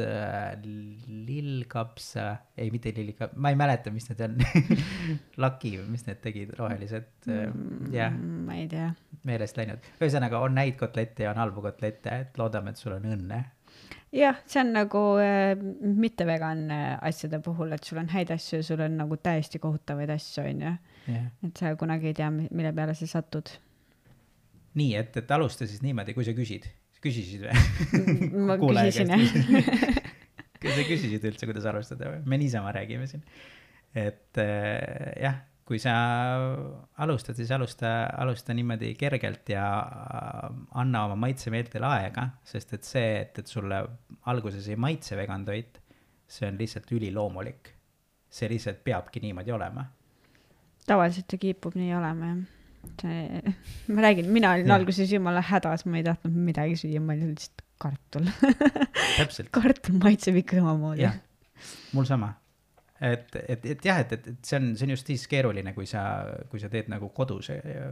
lillkapsa, ei mitte lillkapsa, ma ei mäleta, mis need on. Laki, mis need tegid, rohelised, ma ei tea. Meelest läinud. Ühesõnaga on häid kotlette ja on halbu kotlette, et loodame, et sul on õnne. Jah, see on nagu mitte vegan asjade puhul, et sul on häid asju ja sul on nagu täiesti kohutavaid asju, on ju. Et sa kunagi ei tea, mille peale sa satud. Nii, et alusta siis niimoodi, kui sa küsisid või? Ma küsisin, jah. Kui sa küsisid üldse, kuidas alustada või? Me niisama räägime siin. Et jah, kui sa alustad, siis alusta niimoodi kergelt ja anna oma maitsemeeltele aega, sest et see, et sulle alguses ei maitse vegantoit, see on lihtsalt üliloomulik. See lihtsalt peabki niimoodi olema. Tavaliselt see kiipub nii olema, jah. Ma räägin, mina olin alguses jumala hädas, ma ei tahtnud midagi süüa, ma olin lihtsalt kartul. Täpselt. Kartul maitseb ikka samamoodi. Jah, mul sama. Et see on just siis keeruline, kui sa teed nagu kodus,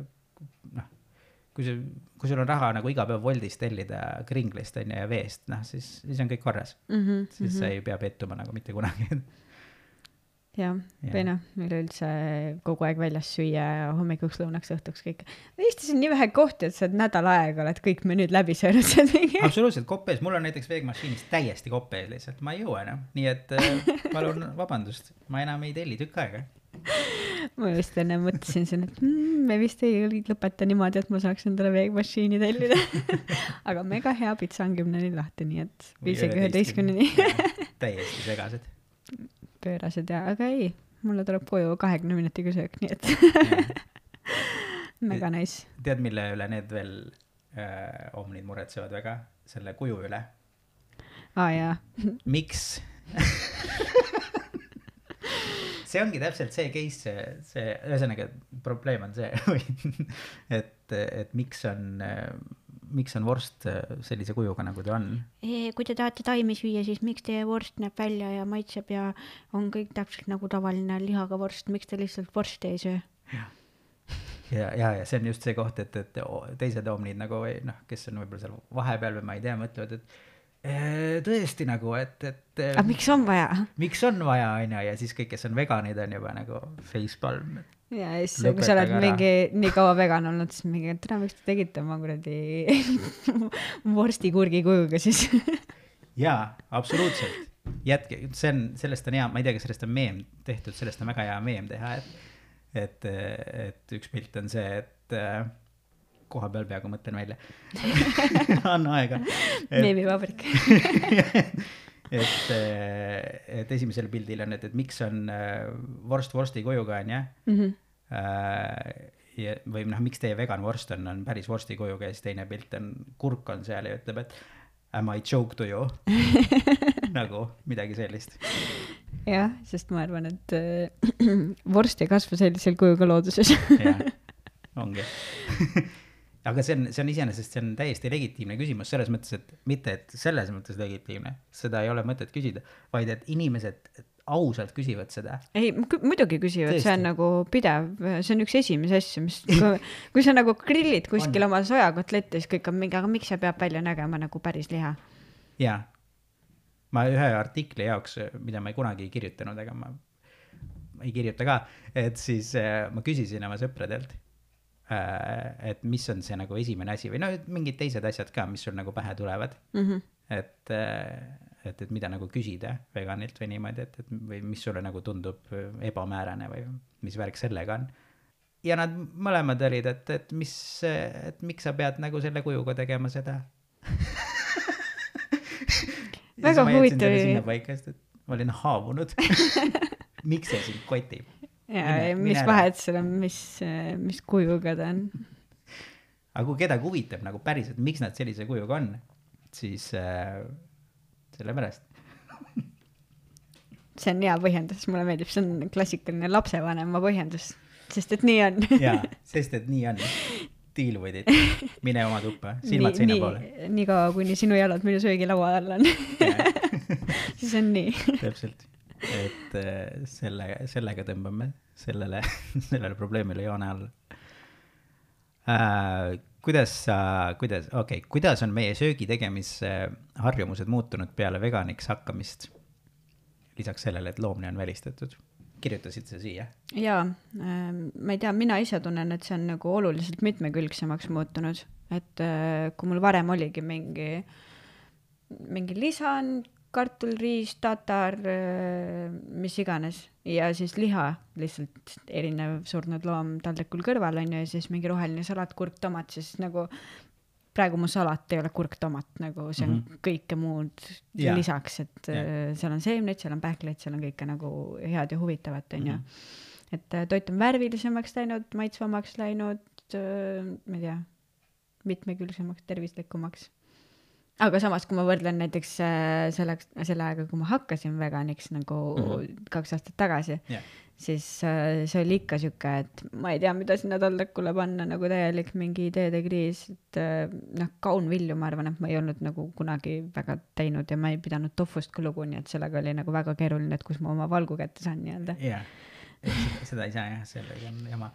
kui sul on raha nagu iga päev Woldist tellida kringlist ja veest, siis on kõik korras. Siis sa ei pea pettuma nagu mitte kunagi. Jah, või noh, üleüldse kogu aeg väljas süüa hommikuks, lõunaks, õhtuks kõik. Eestis on nii vähe kohti, et sa nädal aega oled kõik menüüd läbi söönud. Absoluutselt, koppees. Mul on näiteks veegmašiinis täiesti koppees lihtsalt. Ma ei jõua enam. Nii et palun vabandust. Ma enam ei telli tükk aega. Ma just enne mõtlesin siin, et me vist ei lõpeta niimoodi, et ma saaks endale veegmašiini tellida. Aga mega hea pitsa on 10 lahti, nii et isegi 11-ni. Täiesti segased. Pöörased ja, aga ei, mulle tuleb koju 20 minutiga söök, nii et mega nice. Tead, mille üle need veel omnid muretsevad väga? Selle kuju üle. Jaa. Miks? See ongi täpselt see case, ühesõnaga probleem on see, et miks on vorst sellise kujuga, nagu ta on? Kui te tahate taimi süüa, siis miks teie vorst näeb välja ja maitseb ja on kõik täpselt nagu tavaline lihaga vorst, miks te lihtsalt vorsti ei söö? Ja see on just see koht, et teised omnid nagu, kes on võib-olla seal vahepeal või ma ei tea, mõtlevad, et tõesti nagu, aga miks on vaja? Miks on vaja, ja siis kõik, kes on veganid, on juba nagu facepalm. Ja siis, kui sa oled mingi nii kaua vegan olnud, siis mingi, et miks te tegite oma kuradi vorstikurgi kujuga siis? Jaa, absoluutselt. Jätke, sellest on hea, ma ei tea, kas sellest on meem tehtud, sellest on väga hea meem teha, et üks pilt on see, et koha peal peaaegu mõtlen välja. Anna aega. Meemivabrik. et esimesel pildil on, et miks on vorsti kujuga on, jah? Või miks teie vegan vorst on päris vorsti kujuga ja siis teine pilt on, kurk on seal ja ütleb, et am I joke to you? Nagu midagi sellist. Jah, sest ma arvan, et vorst ei kasva sellisel kujuga looduses. Jah, ongi. Aga see on iseenesest, see on täiesti legitiimne küsimus selles mõttes, et mitte, et selles mõttes legitiimne, seda ei ole mõtet küsida, vaid et inimesed ausalt küsivad seda. Ei, muidugi küsivad, tõesti. See on nagu pidev, see on üks esimese asju, mis kui sa nagu grillid kuskil oma sojakotletti, siis kõik on mingi, aga miks see peab välja nägema nagu päris liha? Jaa. ma ühe artikli jaoks, mida ma kunagi ei kirjutanud, aga ma ei kirjuta ka, et siis ma küsisin oma sõpradelt, et mis on see nagu esimene asi või no mingid teised asjad ka, mis sul nagu pähe tulevad. Et mida nagu küsida veganilt või niimoodi, et või mis sulle nagu tundub ebamäärane või mis värk sellega on. Ja nad mõlemad olid, et miks sa pead nagu selle kujuga tegema seda. Väga huvitav. Sinna paikast, et ma olin haavunud. Miks see sind kotib? Ja mis vahet seal on, mis kujuga ta on? Aga kui kedagi huvitab nagu päriselt, miks nad sellise kujuga on, siis selle pärast. See on hea põhjendus, mulle meeldib, see on klassikaline lapsevanema põhjendus, sest et nii on. Jaa, sest et nii on. Deal with it. Mine oma tuppa, silmad seina poole. Nii kaua, kuni sinu jalad minu söögilaua all on. Siis on nii. Täpselt. Et sellega tõmbame sellele probleemile joone all. Kuidas on meie söögi tegemise harjumused muutunud peale veganiks hakkamist? Lisaks sellele, et loomne on välistatud. Kirjutasid sa siia? Jaa, ma ei tea, mina ise tunnen, et see on nagu oluliselt mitmekülgsemaks muutunud. Et kui mul varem oligi mingi lisan, kartul, riis, tatar, mis iganes. Ja siis liha, lihtsalt erinev surnud loom taldrikul kõrval on ja siis mingi roheline salat, kurk, tomat, siis nagu praegu mu salat ei ole kurk, tomat, nagu see on kõike muud lisaks, et seal on seemneid, seal on pähkleid, seal on kõike nagu head ja huvitavat, on ju. Et toit on värvilisemaks läinud, maitsvamaks läinud, ma ei tea, mitmekülgsemaks, tervislikumaks. Aga samas, kui ma võrdlen näiteks selle aega, kui ma hakkasin veganiks nagu 2 aastat tagasi, siis see oli ikka siuke, et ma ei tea, mida sinna taldrikule panna, nagu täielik mingi ideedekriis, et kaunvilju, ma arvan, et ma ei olnud nagu kunagi väga teinud ja ma ei pidanud tofust ka lugu, nii et sellega oli nagu väga keeruline, et kus ma oma valgu kätte saan nii-öelda. Jah, seda ei saa jah, sellega on jama.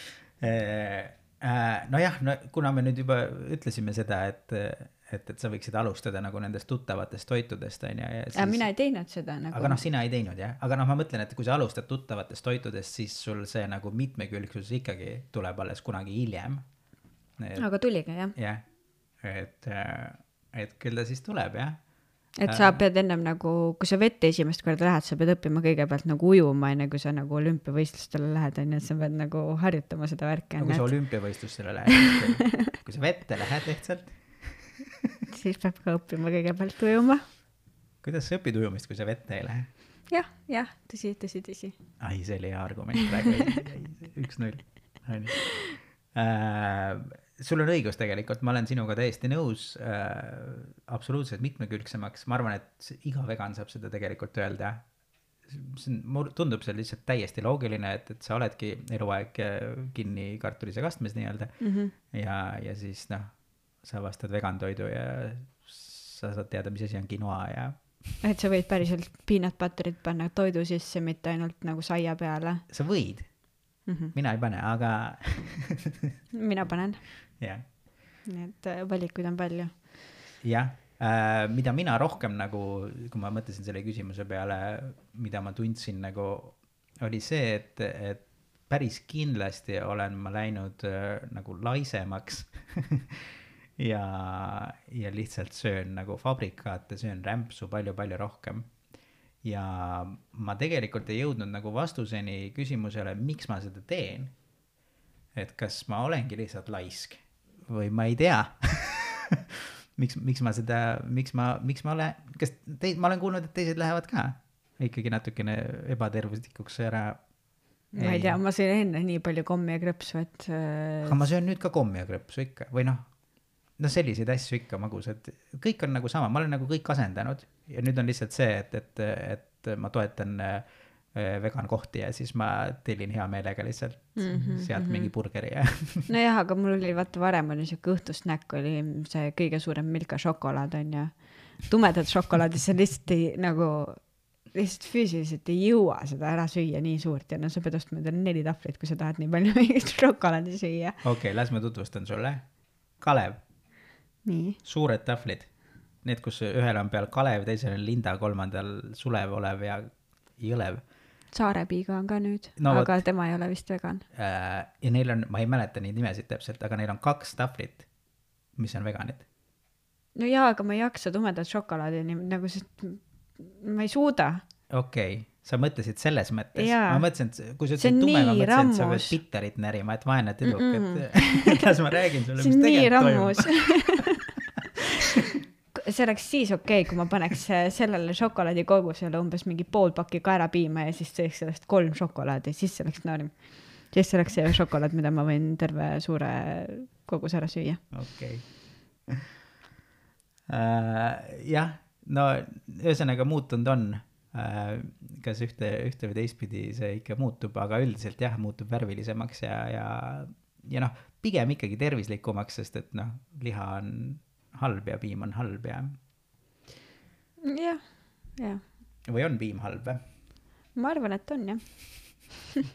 Nojah, kuna me nüüd juba ütlesime seda, et sa võiksid alustada nagu nendest tuttavatest toitudest. Siis... mina ei teinud seda. Nagu... Aga sina ei teinud, jah. Aga ma mõtlen, et kui sa alustad tuttavatest toitudest, siis sul see nagu mitmekülgsus ikkagi tuleb alles kunagi hiljem. Aga tuligi, jah. Jah, et küll ta siis tuleb, jah. Et sa pead ennem nagu, kui sa vette esimest korda lähed, sa pead õppima kõigepealt nagu ujuma, enne kui sa nagu olümpiavõistlustele lähed, et sa pead nagu harjutama seda värki. Kui sa olümpiavõistlustele lähed, kui sa vette lähed lihtsalt, siis peab ka õppima kõigepealt ujuma. Kuidas sa õpid ujumist, kui sa vette ei lähe? Jah, tõsi. Ai, see oli hea argument praegu. 1-0. Sul on õigus tegelikult, ma olen sinuga täiesti nõus, absoluutselt mitmekülgsemaks. Ma arvan, et iga vegan saab seda tegelikult öelda. Tundub see lihtsalt täiesti loogiline, et sa oledki eluaeg kinni kartulise kastmes nii-öelda. Ja siis sa vastad vegantoidu ja sa saad teada, mis asi on quinoa ja... Et sa võid päriselt peanut butterit panna toidu sisse, mitte ainult nagu saia peale. Sa võid. Mina ei pane, aga... Mina panen. Jah. Nii et valikuid on palju. Jah. Mida mina rohkem nagu, kui ma mõtlesin selle küsimuse peale, mida ma tundsin nagu, oli see, et päris kindlasti olen ma läinud nagu laisemaks ja lihtsalt söön nagu fabrikaate, söön rämpsu palju rohkem. Ja ma tegelikult ei jõudnud nagu vastuseni küsimusele, miks ma seda teen. Et kas ma olengi lihtsalt laisk või ma ei tea. miks ma olen, ma olen kuulnud, et teised lähevad ka ikkagi natukene ebatervislikuks ära. Ma ei tea, ma söön enne nii palju kommi ja krõpsu, et... Aga ma söön nüüd ka kommi ja krõpsu ikka, või selliseid asju ikka magusad. Kõik on nagu sama, ma olen nagu kõik asendanud ja nüüd on lihtsalt see, et ma toetan vegan kohti ja siis ma tellin hea meelega lihtsalt sealt mingi burgeri. No jah, aga mul oli varem oli see õhtusnäkk oli see kõige suurem Milka šokolaad on ja tumedad šokolaadis sa lihtsalt füüsiliselt ei jõua seda ära süüa nii suurt ja sa pead ostma 4 tahvlit, kui sa tahad nii palju mingit šokolaadi süüa. Okei, las ma tutvustan sulle. Kalev. Nii. Suured tahvlid. need, kus ühel on peal Kalev, teisel on Linda, kolmandal Sulev, Olev ja Jõlev. Saarepiiga on ka nüüd, No aga vot. tema ei ole vist vegan. Ja neil on, ma ei mäleta neid nimesid täpselt, aga neil on 2 tahvlit, mis on veganid. No jaa, aga ma ei jaksa tumedat šokolaadi nagu sest ma ei suuda. Okei, sa mõtlesid selles mõttes. Jaa. Ma mõtlesin, et kui sa See on ütlesid tume, ma nii mõtlesin, et sa rammus. pead bitterit närima, et vaene tüdruk, et las ma räägin sulle, See on mis nii tegelikult rammus. toimub. See oleks siis okei, kui ma paneks sellele šokolaadikogusele umbes mingi pool pakki kaerapiima ja siis sööks sellest 3 šokolaadi, siis see oleks norm. Siis see oleks see šokolaad, mida ma võin terve suure koguse ära süüa. Okei. Jah, no ühesõnaga muutunud on. Kas ühte või teistpidi see ikka muutub, aga üldiselt jah, muutub värvilisemaks ja noh, pigem ikkagi tervislikumaks, sest et noh, liha on halb ja piim on halb ja... Jah, jah. Või on piim halb või? Ma arvan, et on, jah.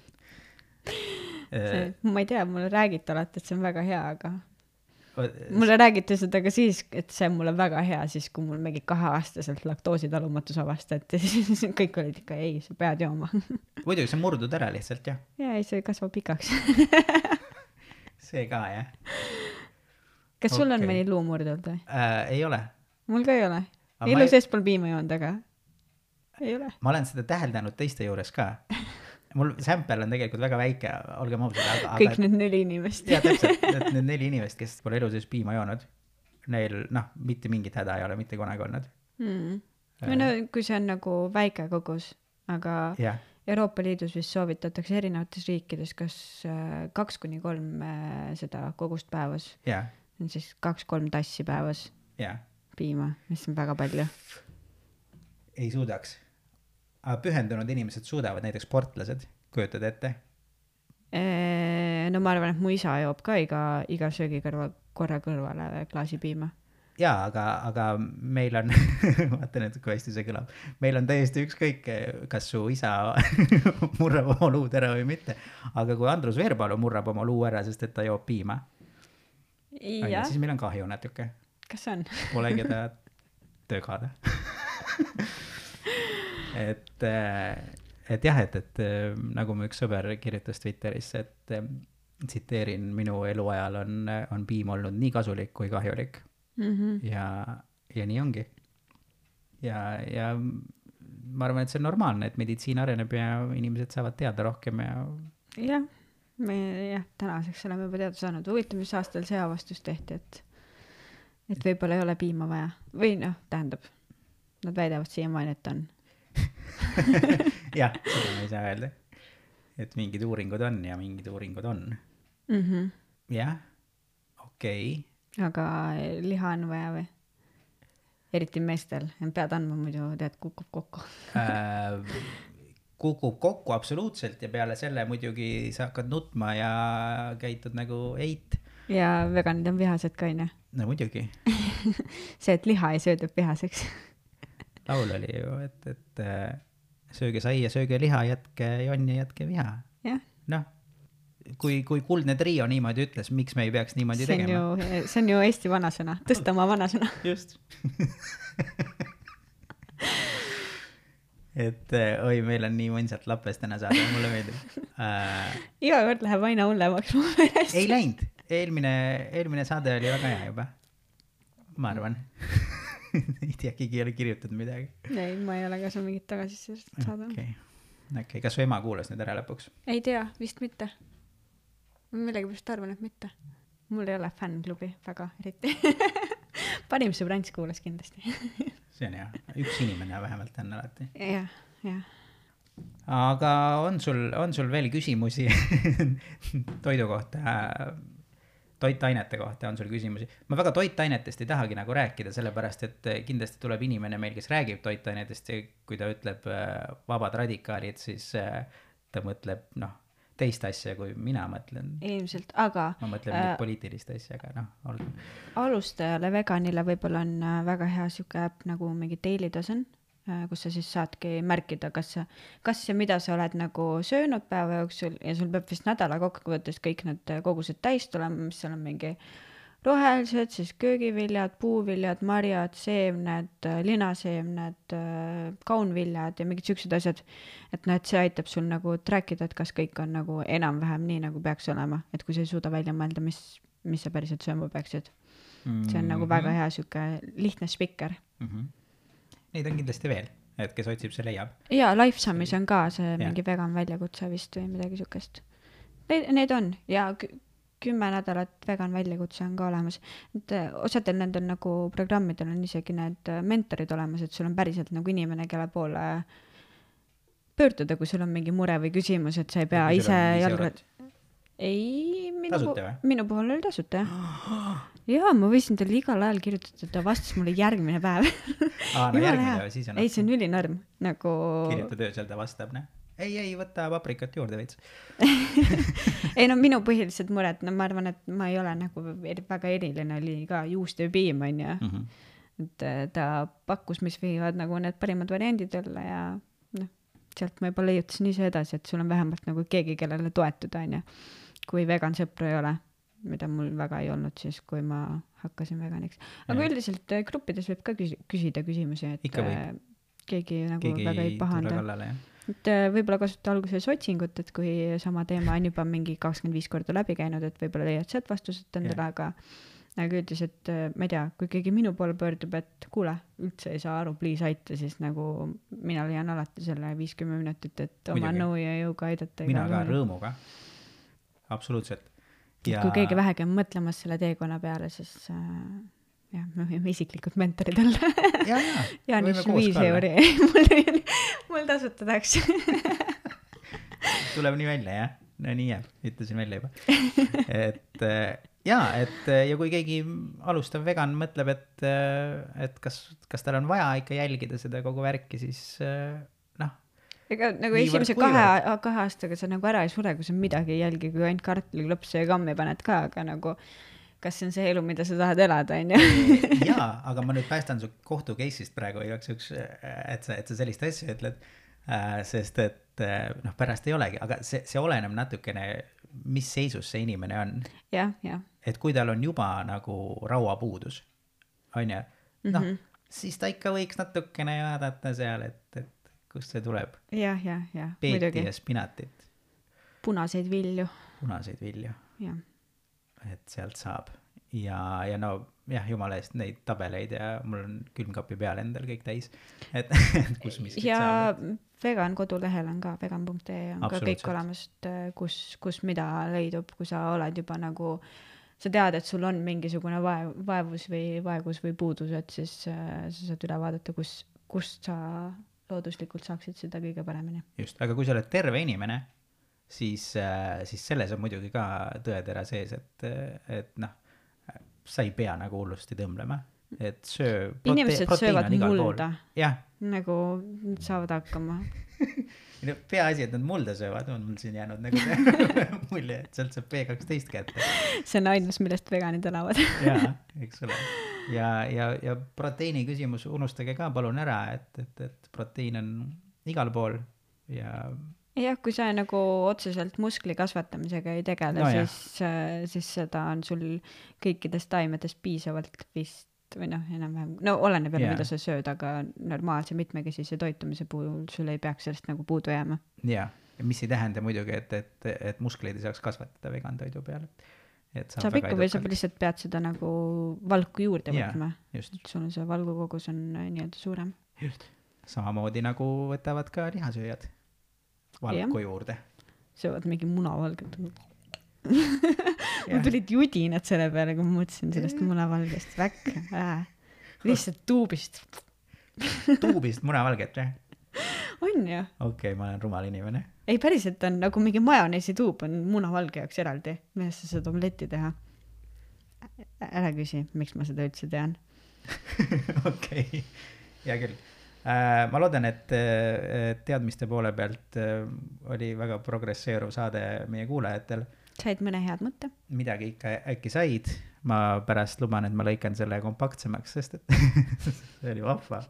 Ma ei tea, mulle räägiti alati, et see on väga hea, aga mulle räägiti seda ka siis, et see on mulle väga hea, siis kui mul mingi 2-aastaselt laktoositalumatus avastati, siis kõik olid ikka, ei, sa pead jooma. Muidugi see murdud ära lihtsalt, jah. Ja ei, see kasvab pikaks. See ka, jah. Kas sul on mõni luu murdunud või? Ei ole. Mul ka ei ole. Aga Elu sees pole piima joonud, aga ei ole. Ma olen seda täheldanud teiste juures ka. Mul sample on tegelikult väga väike, olgem ausad. Kõik need 4 inimest. Ja täpselt, need 4 inimest, kes pole elu sees piima joonud. Neil, noh, mitte mingit häda ei ole mitte kunagi olnud. No, kui see on nagu väike kogus, aga Ja. Euroopa Liidus vist soovitatakse erinevates riikides kas 2-3 seda kogust päevas. Ja. See on siis 2-3 tassi päevas Ja. piima, mis on väga palju. Ei suudaks. Aga pühendunud inimesed suudavad, näiteks sportlased, kujutad ette? No ma arvan, et mu isa joob ka iga söögi korra kõrvale klaasi piima. Jaa, aga meil on, vaata nüüd, kui hästi see kõlab, meil on täiesti ükskõik, kas su isa murrab oma luud ära või mitte, aga kui Andrus Veerpalu murrab oma luu ära, sest et ta joob piima, Ja, siis meil on kahju natuke. kas on? Pole keda tögada. et jah, et nagu mu üks sõber kirjutas Twitteris, et tsiteerin, minu eluajal on piim olnud nii kasulik kui kahjulik. Ja nii ongi. Ja ma arvan, et see on normaalne, et meditsiin areneb ja inimesed saavad teada rohkem ja... Jah, tänaseks oleme juba teada saanud. Huvitav, mis aastal see avastus tehti, et võib-olla ei ole piima vaja. Või noh, tähendab, nad väidavad siiamaani, et on. Jah, seda ma ei saa öelda. Et mingid uuringud on ja mingid uuringud on. Jah, okei. Aga liha on vaja või? Eriti meestel, pead andma muidu, tead, kukub kokku. Kukub kokku absoluutselt ja peale selle muidugi sa hakkad nutma ja käitud nagu eit. Ja veganid on vihased ka, on ju? No muidugi. See, et liha ei söödab vihaseks. Laul oli ju, et sööge saia, sööge liha, jätke jonn ja jätke viha. Jah. Noh, kui kuldne trio niimoodi ütles, miks me ei peaks niimoodi tegema? See on ju Eesti vanasõna, tõsta oma vanasõna. Just. Et oi, meil on nii mõnsat lapes täna saada, mulle meeldib. Iga kord läheb aina hullemaks mu meelest. Ei läinud, eelmine saade oli väga hea juba, ma arvan. Ei tea, keegi ei ole kirjutanud midagi. Ei, ma ei ole ka seal mingit tagasisest saada. Okei. Kas su ema kuulas nüüd ära lõpuks? Ei tea, vist mitte. Millegipärast arvan, et mitte. Mul ei ole fännklubi väga eriti. Parim sõbrants kuulas kindlasti. See on hea. Üks inimene vähemalt on alati. Jah. Aga on sul veel küsimusi toidu kohta, toitainete kohta on sul küsimusi? Ma väga toitainetest ei tahagi nagu rääkida, sellepärast, et kindlasti tuleb inimene meil, kes räägib toitainetest ja kui ta ütleb vabad radikaalid, siis ta mõtleb teist asja, kui mina mõtlen. Ilmselt, aga... Ma mõtlen mingit poliitilist asja, aga olgu. Alustajale veganile võib-olla on väga hea siuke äpp nagu mingi Daily Dozen, kus sa siis saadki märkida, kas ja mida sa oled nagu söönud päeva jooksul ja sul peab vist nädala kokkuvõttes kõik need kogused täis tulema, mis seal on mingi rohelised, siis köögiviljad, puuviljad, marjad, seemned, linaseemned, kaunviljad ja mingid siuksed asjad. et noh, et see aitab sul nagu track ida, et kas kõik on nagu enam-vähem nii, nagu peaks olema, et kui sa ei suuda välja mõelda, mis sa päriselt sööma peaksid. see on nagu väga hea siuke lihtne spikker. Neid on kindlasti veel, et kes otsib, see leiab. ja Lifesamis on ka see mingi vegan väljakutse vist või midagi siukest. Need on ja 10 nädalat vegan väljakutse on ka olemas. et osadel nendel nagu programmidel on isegi need mentorid olemas, et sul on päriselt nagu inimene, kelle poole pöörduda, kui sul on mingi mure või küsimus, et sa ei pea ise jalga... Ei, minu puhul oli tasuta, jah. Jaa, ma võisin talle igal ajal kirjutada, ta vastas mulle järgmine päev. No järgmine päev, siis on... Ei, see on ülinorm, nagu... Kirjuta töösel, ta vastab, ne? Ei, võta paprikat juurde veits. Ei, no minu põhilised mured, no ma arvan, et ma ei ole nagu väga eriline, oli ka juust ja piim, on ju. Et ta pakkus, mis võivad nagu need parimad variandid olla ja noh, sealt ma juba leiutasin ise edasi, et sul on vähemalt nagu keegi, kellele toetuda, on ju. Kui vegan sõpru ei ole, mida mul väga ei olnud siis, kui ma hakkasin veganiks. Aga üldiselt gruppides võib ka küsida küsimusi, et keegi nagu väga ei pahanda. Et võib-olla kasuta alguses otsingut, et kui sama teema on juba mingi 25 korda läbi käinud, et võib-olla leiad sealt vastused endale, aga üldiselt, ma ei tea, kui keegi minu poole pöördub, et kuule, üldse ei saa aru, please aita, siis nagu mina leian alati selle 50 minutit, et oma nõu ja jõuga aidata. Mina ka rõõmuga. Absoluutselt. Ja... Kui keegi vähegi on mõtlemas selle teekonna peale, siis jah, me võime isiklikud mentorid olla. Jaanis 5 euri. Mul tasutadaks. Tuleb nii välja, jah? No nii jääb, ütlesin välja juba. Ja kui keegi alustav vegan mõtleb, et kas tal on vaja ikka jälgida seda kogu värki, siis noh. Ega nagu esimese 2 aastaga sa nagu ära ei sure, kui sa midagi ei jälgi, kui ainult kartuli klopsu ja kammi paned ka, aga nagu kas see on see elu, mida sa tahad elada, on ju? Jaa, aga ma nüüd päästan su kohtu case'ist praegu igaks üks, et sa sellist asja ütled, sest et noh, pärast ei olegi, aga see oleneb natukene, mis seisus see inimene on. Ja. Et kui tal on juba nagu rauapuudus, on ju, noh, siis ta ikka võiks natukene vaadata seal, et kust see tuleb. Ja. Peeti ja spinatit. Punaseid vilju. Ja. Et sealt saab. Ja no, jah, jumala eest neid tabeleid ja mul on külmkapi peal endal kõik täis. Et kus miskit saab. Ja vegan kodulehel on ka, vegan.ee on ka kõik olemas, kus mida leidub, kui sa oled juba nagu, sa tead, et sul on mingisugune vaevus või vaegus või puudus, et siis sa saad üle vaadata, kust sa looduslikult saaksid seda kõige paremini. Just, aga kui sa oled terve inimene, siis selles on muidugi ka tõetera sees, et noh, sa ei pea nagu hullusti tõmblema, et inimesed söövad mulda, jah. Nagu saavad hakkama. Peaasi, et nad mulda söövad, on mul siin jäänud nagu mulje, et sealt saab B12 kätte. See on ainus, millest veganid elavad. Jaa, eks ole. Ja proteiini küsimus unustage ka palun ära, et protein on igal pool ja... Jah, kui sa nagu otseselt muskli kasvatamisega ei tegele, siis seda on sul kõikidest taimedest piisavalt vist, või noh, enam-vähem, no oleneb jälle, mida sa sööd, aga normaalse mitmekesise toitumise puhul sul ei peaks sellest nagu puudu jääma. Ja mis ei tähenda muidugi, et muskleid ei saaks kasvatada vegan toidu peale. Saab ikka või sa lihtsalt pead seda nagu valku juurde võtma. Just. Sul on see valgukogus on nii-öelda suurem. Just. Samamoodi nagu võtavad ka lihasööjad valku juurde. Söövad mingi munavalget. Mul tulid judinad selle peale, kui ma mõtlesin sellest munavalgest väkk. Lihtsalt tuubist. Tuubist munavalget, või? On ju. Okei, ma olen rumal inimene. Ei, päriselt on nagu mingi majoneesi tuub on munavalge jaoks eraldi, millest sa saad omletti teha. Ära küsi, miks ma seda üldse tean. Okei, hea küll. Ma loodan, et teadmiste poole pealt oli väga progresseeruv saade meie kuulajatel. Said mõne head mõtte? Midagi ikka äkki said. Ma pärast luban, et ma lõikan selle kompaktsemaks, sest et see oli vahva.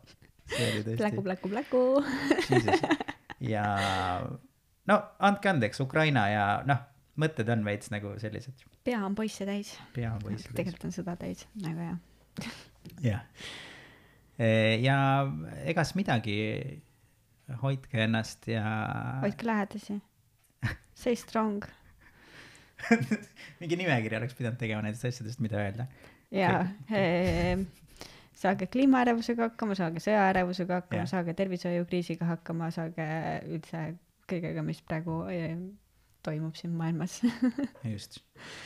Pläku. Ja no, andke andeks Ukraina ja noh, mõtted on veits nagu sellised. pea on poisse täis. Pea on poisse täis. Tegelikult on seda täis, nagu jah. Jah. Ja egas midagi, hoidke ennast ja... Hoidke lähedasi. Stay strong. Mingi nimekiri oleks pidanud tegema nendest asjadest, mida öelda. Ja saage kliimaärevusega hakkama, saage sõjaärevusega hakkama, saage tervishoiukriisiga hakkama, saage üldse kõigega, mis praegu toimub siin maailmas. Just.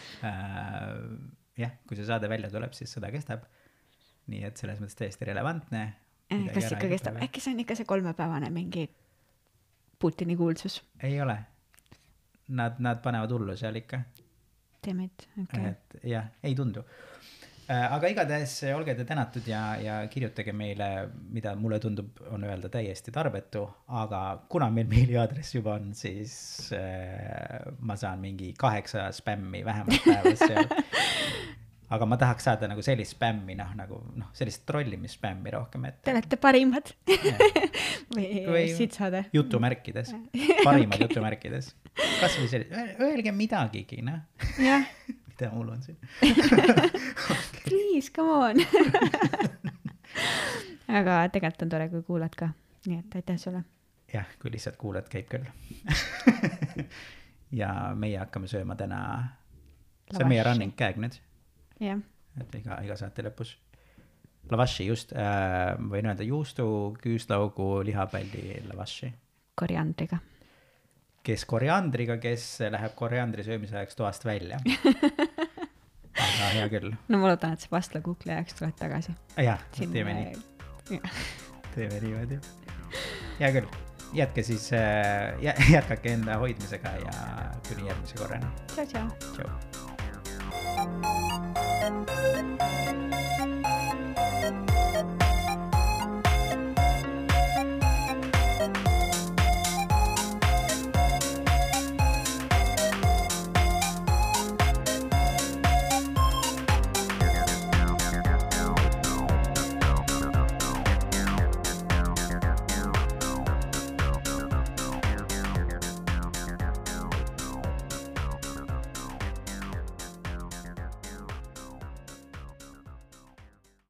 Jah, kui see saade välja tuleb, siis sõda kestab. Nii et selles mõttes täiesti relevantne. Kas ikka kestab? Äkki see on ikka see 3-päevane mingi Putini kuulsus? Ei ole. Nad panevad hullu seal ikka. Teemid, okei. Et jah, ei tundu. Aga igatahes olge te tänatud ja kirjutage meile, mida mulle tundub on öelda täiesti tarbetu, aga kuna meil meiliaadress juba on, siis ma saan mingi 8 spämmi vähemalt päevas seal. Aga ma tahaks saada nagu sellist spämmi, nagu sellist trollimispämmi rohkem. Et... Te olete parimad. Või siit saade. Jutumärkides. Parimad jutumärkides. Kas või selline, öelge midagigi, Jah. Mida mul on siin? Please, come on. Aga tegelikult on tore, kui kuulad ka. Nii et aitäh sulle. Jah, kui lihtsalt kuulad, käib küll. Ja meie hakkame sööma täna. See on meie running gag nüüd. Jah. Et iga saate lõpus. Lavashi just, võin öelda juustu, küüslaugu, lihapalli lavashi. Koriandriga. Kes koriandriga, kes läheb koriandri söömise ajaks toast välja. Aga hea küll. No ma loodan, et see pastla kukli ajaks tuled tagasi. Jah, teeme nii. Teeme niimoodi. Hea küll. Jätke siis, jätkake enda hoidmisega ja kuni järgmise korrani. Ciao, ciao. Ciao.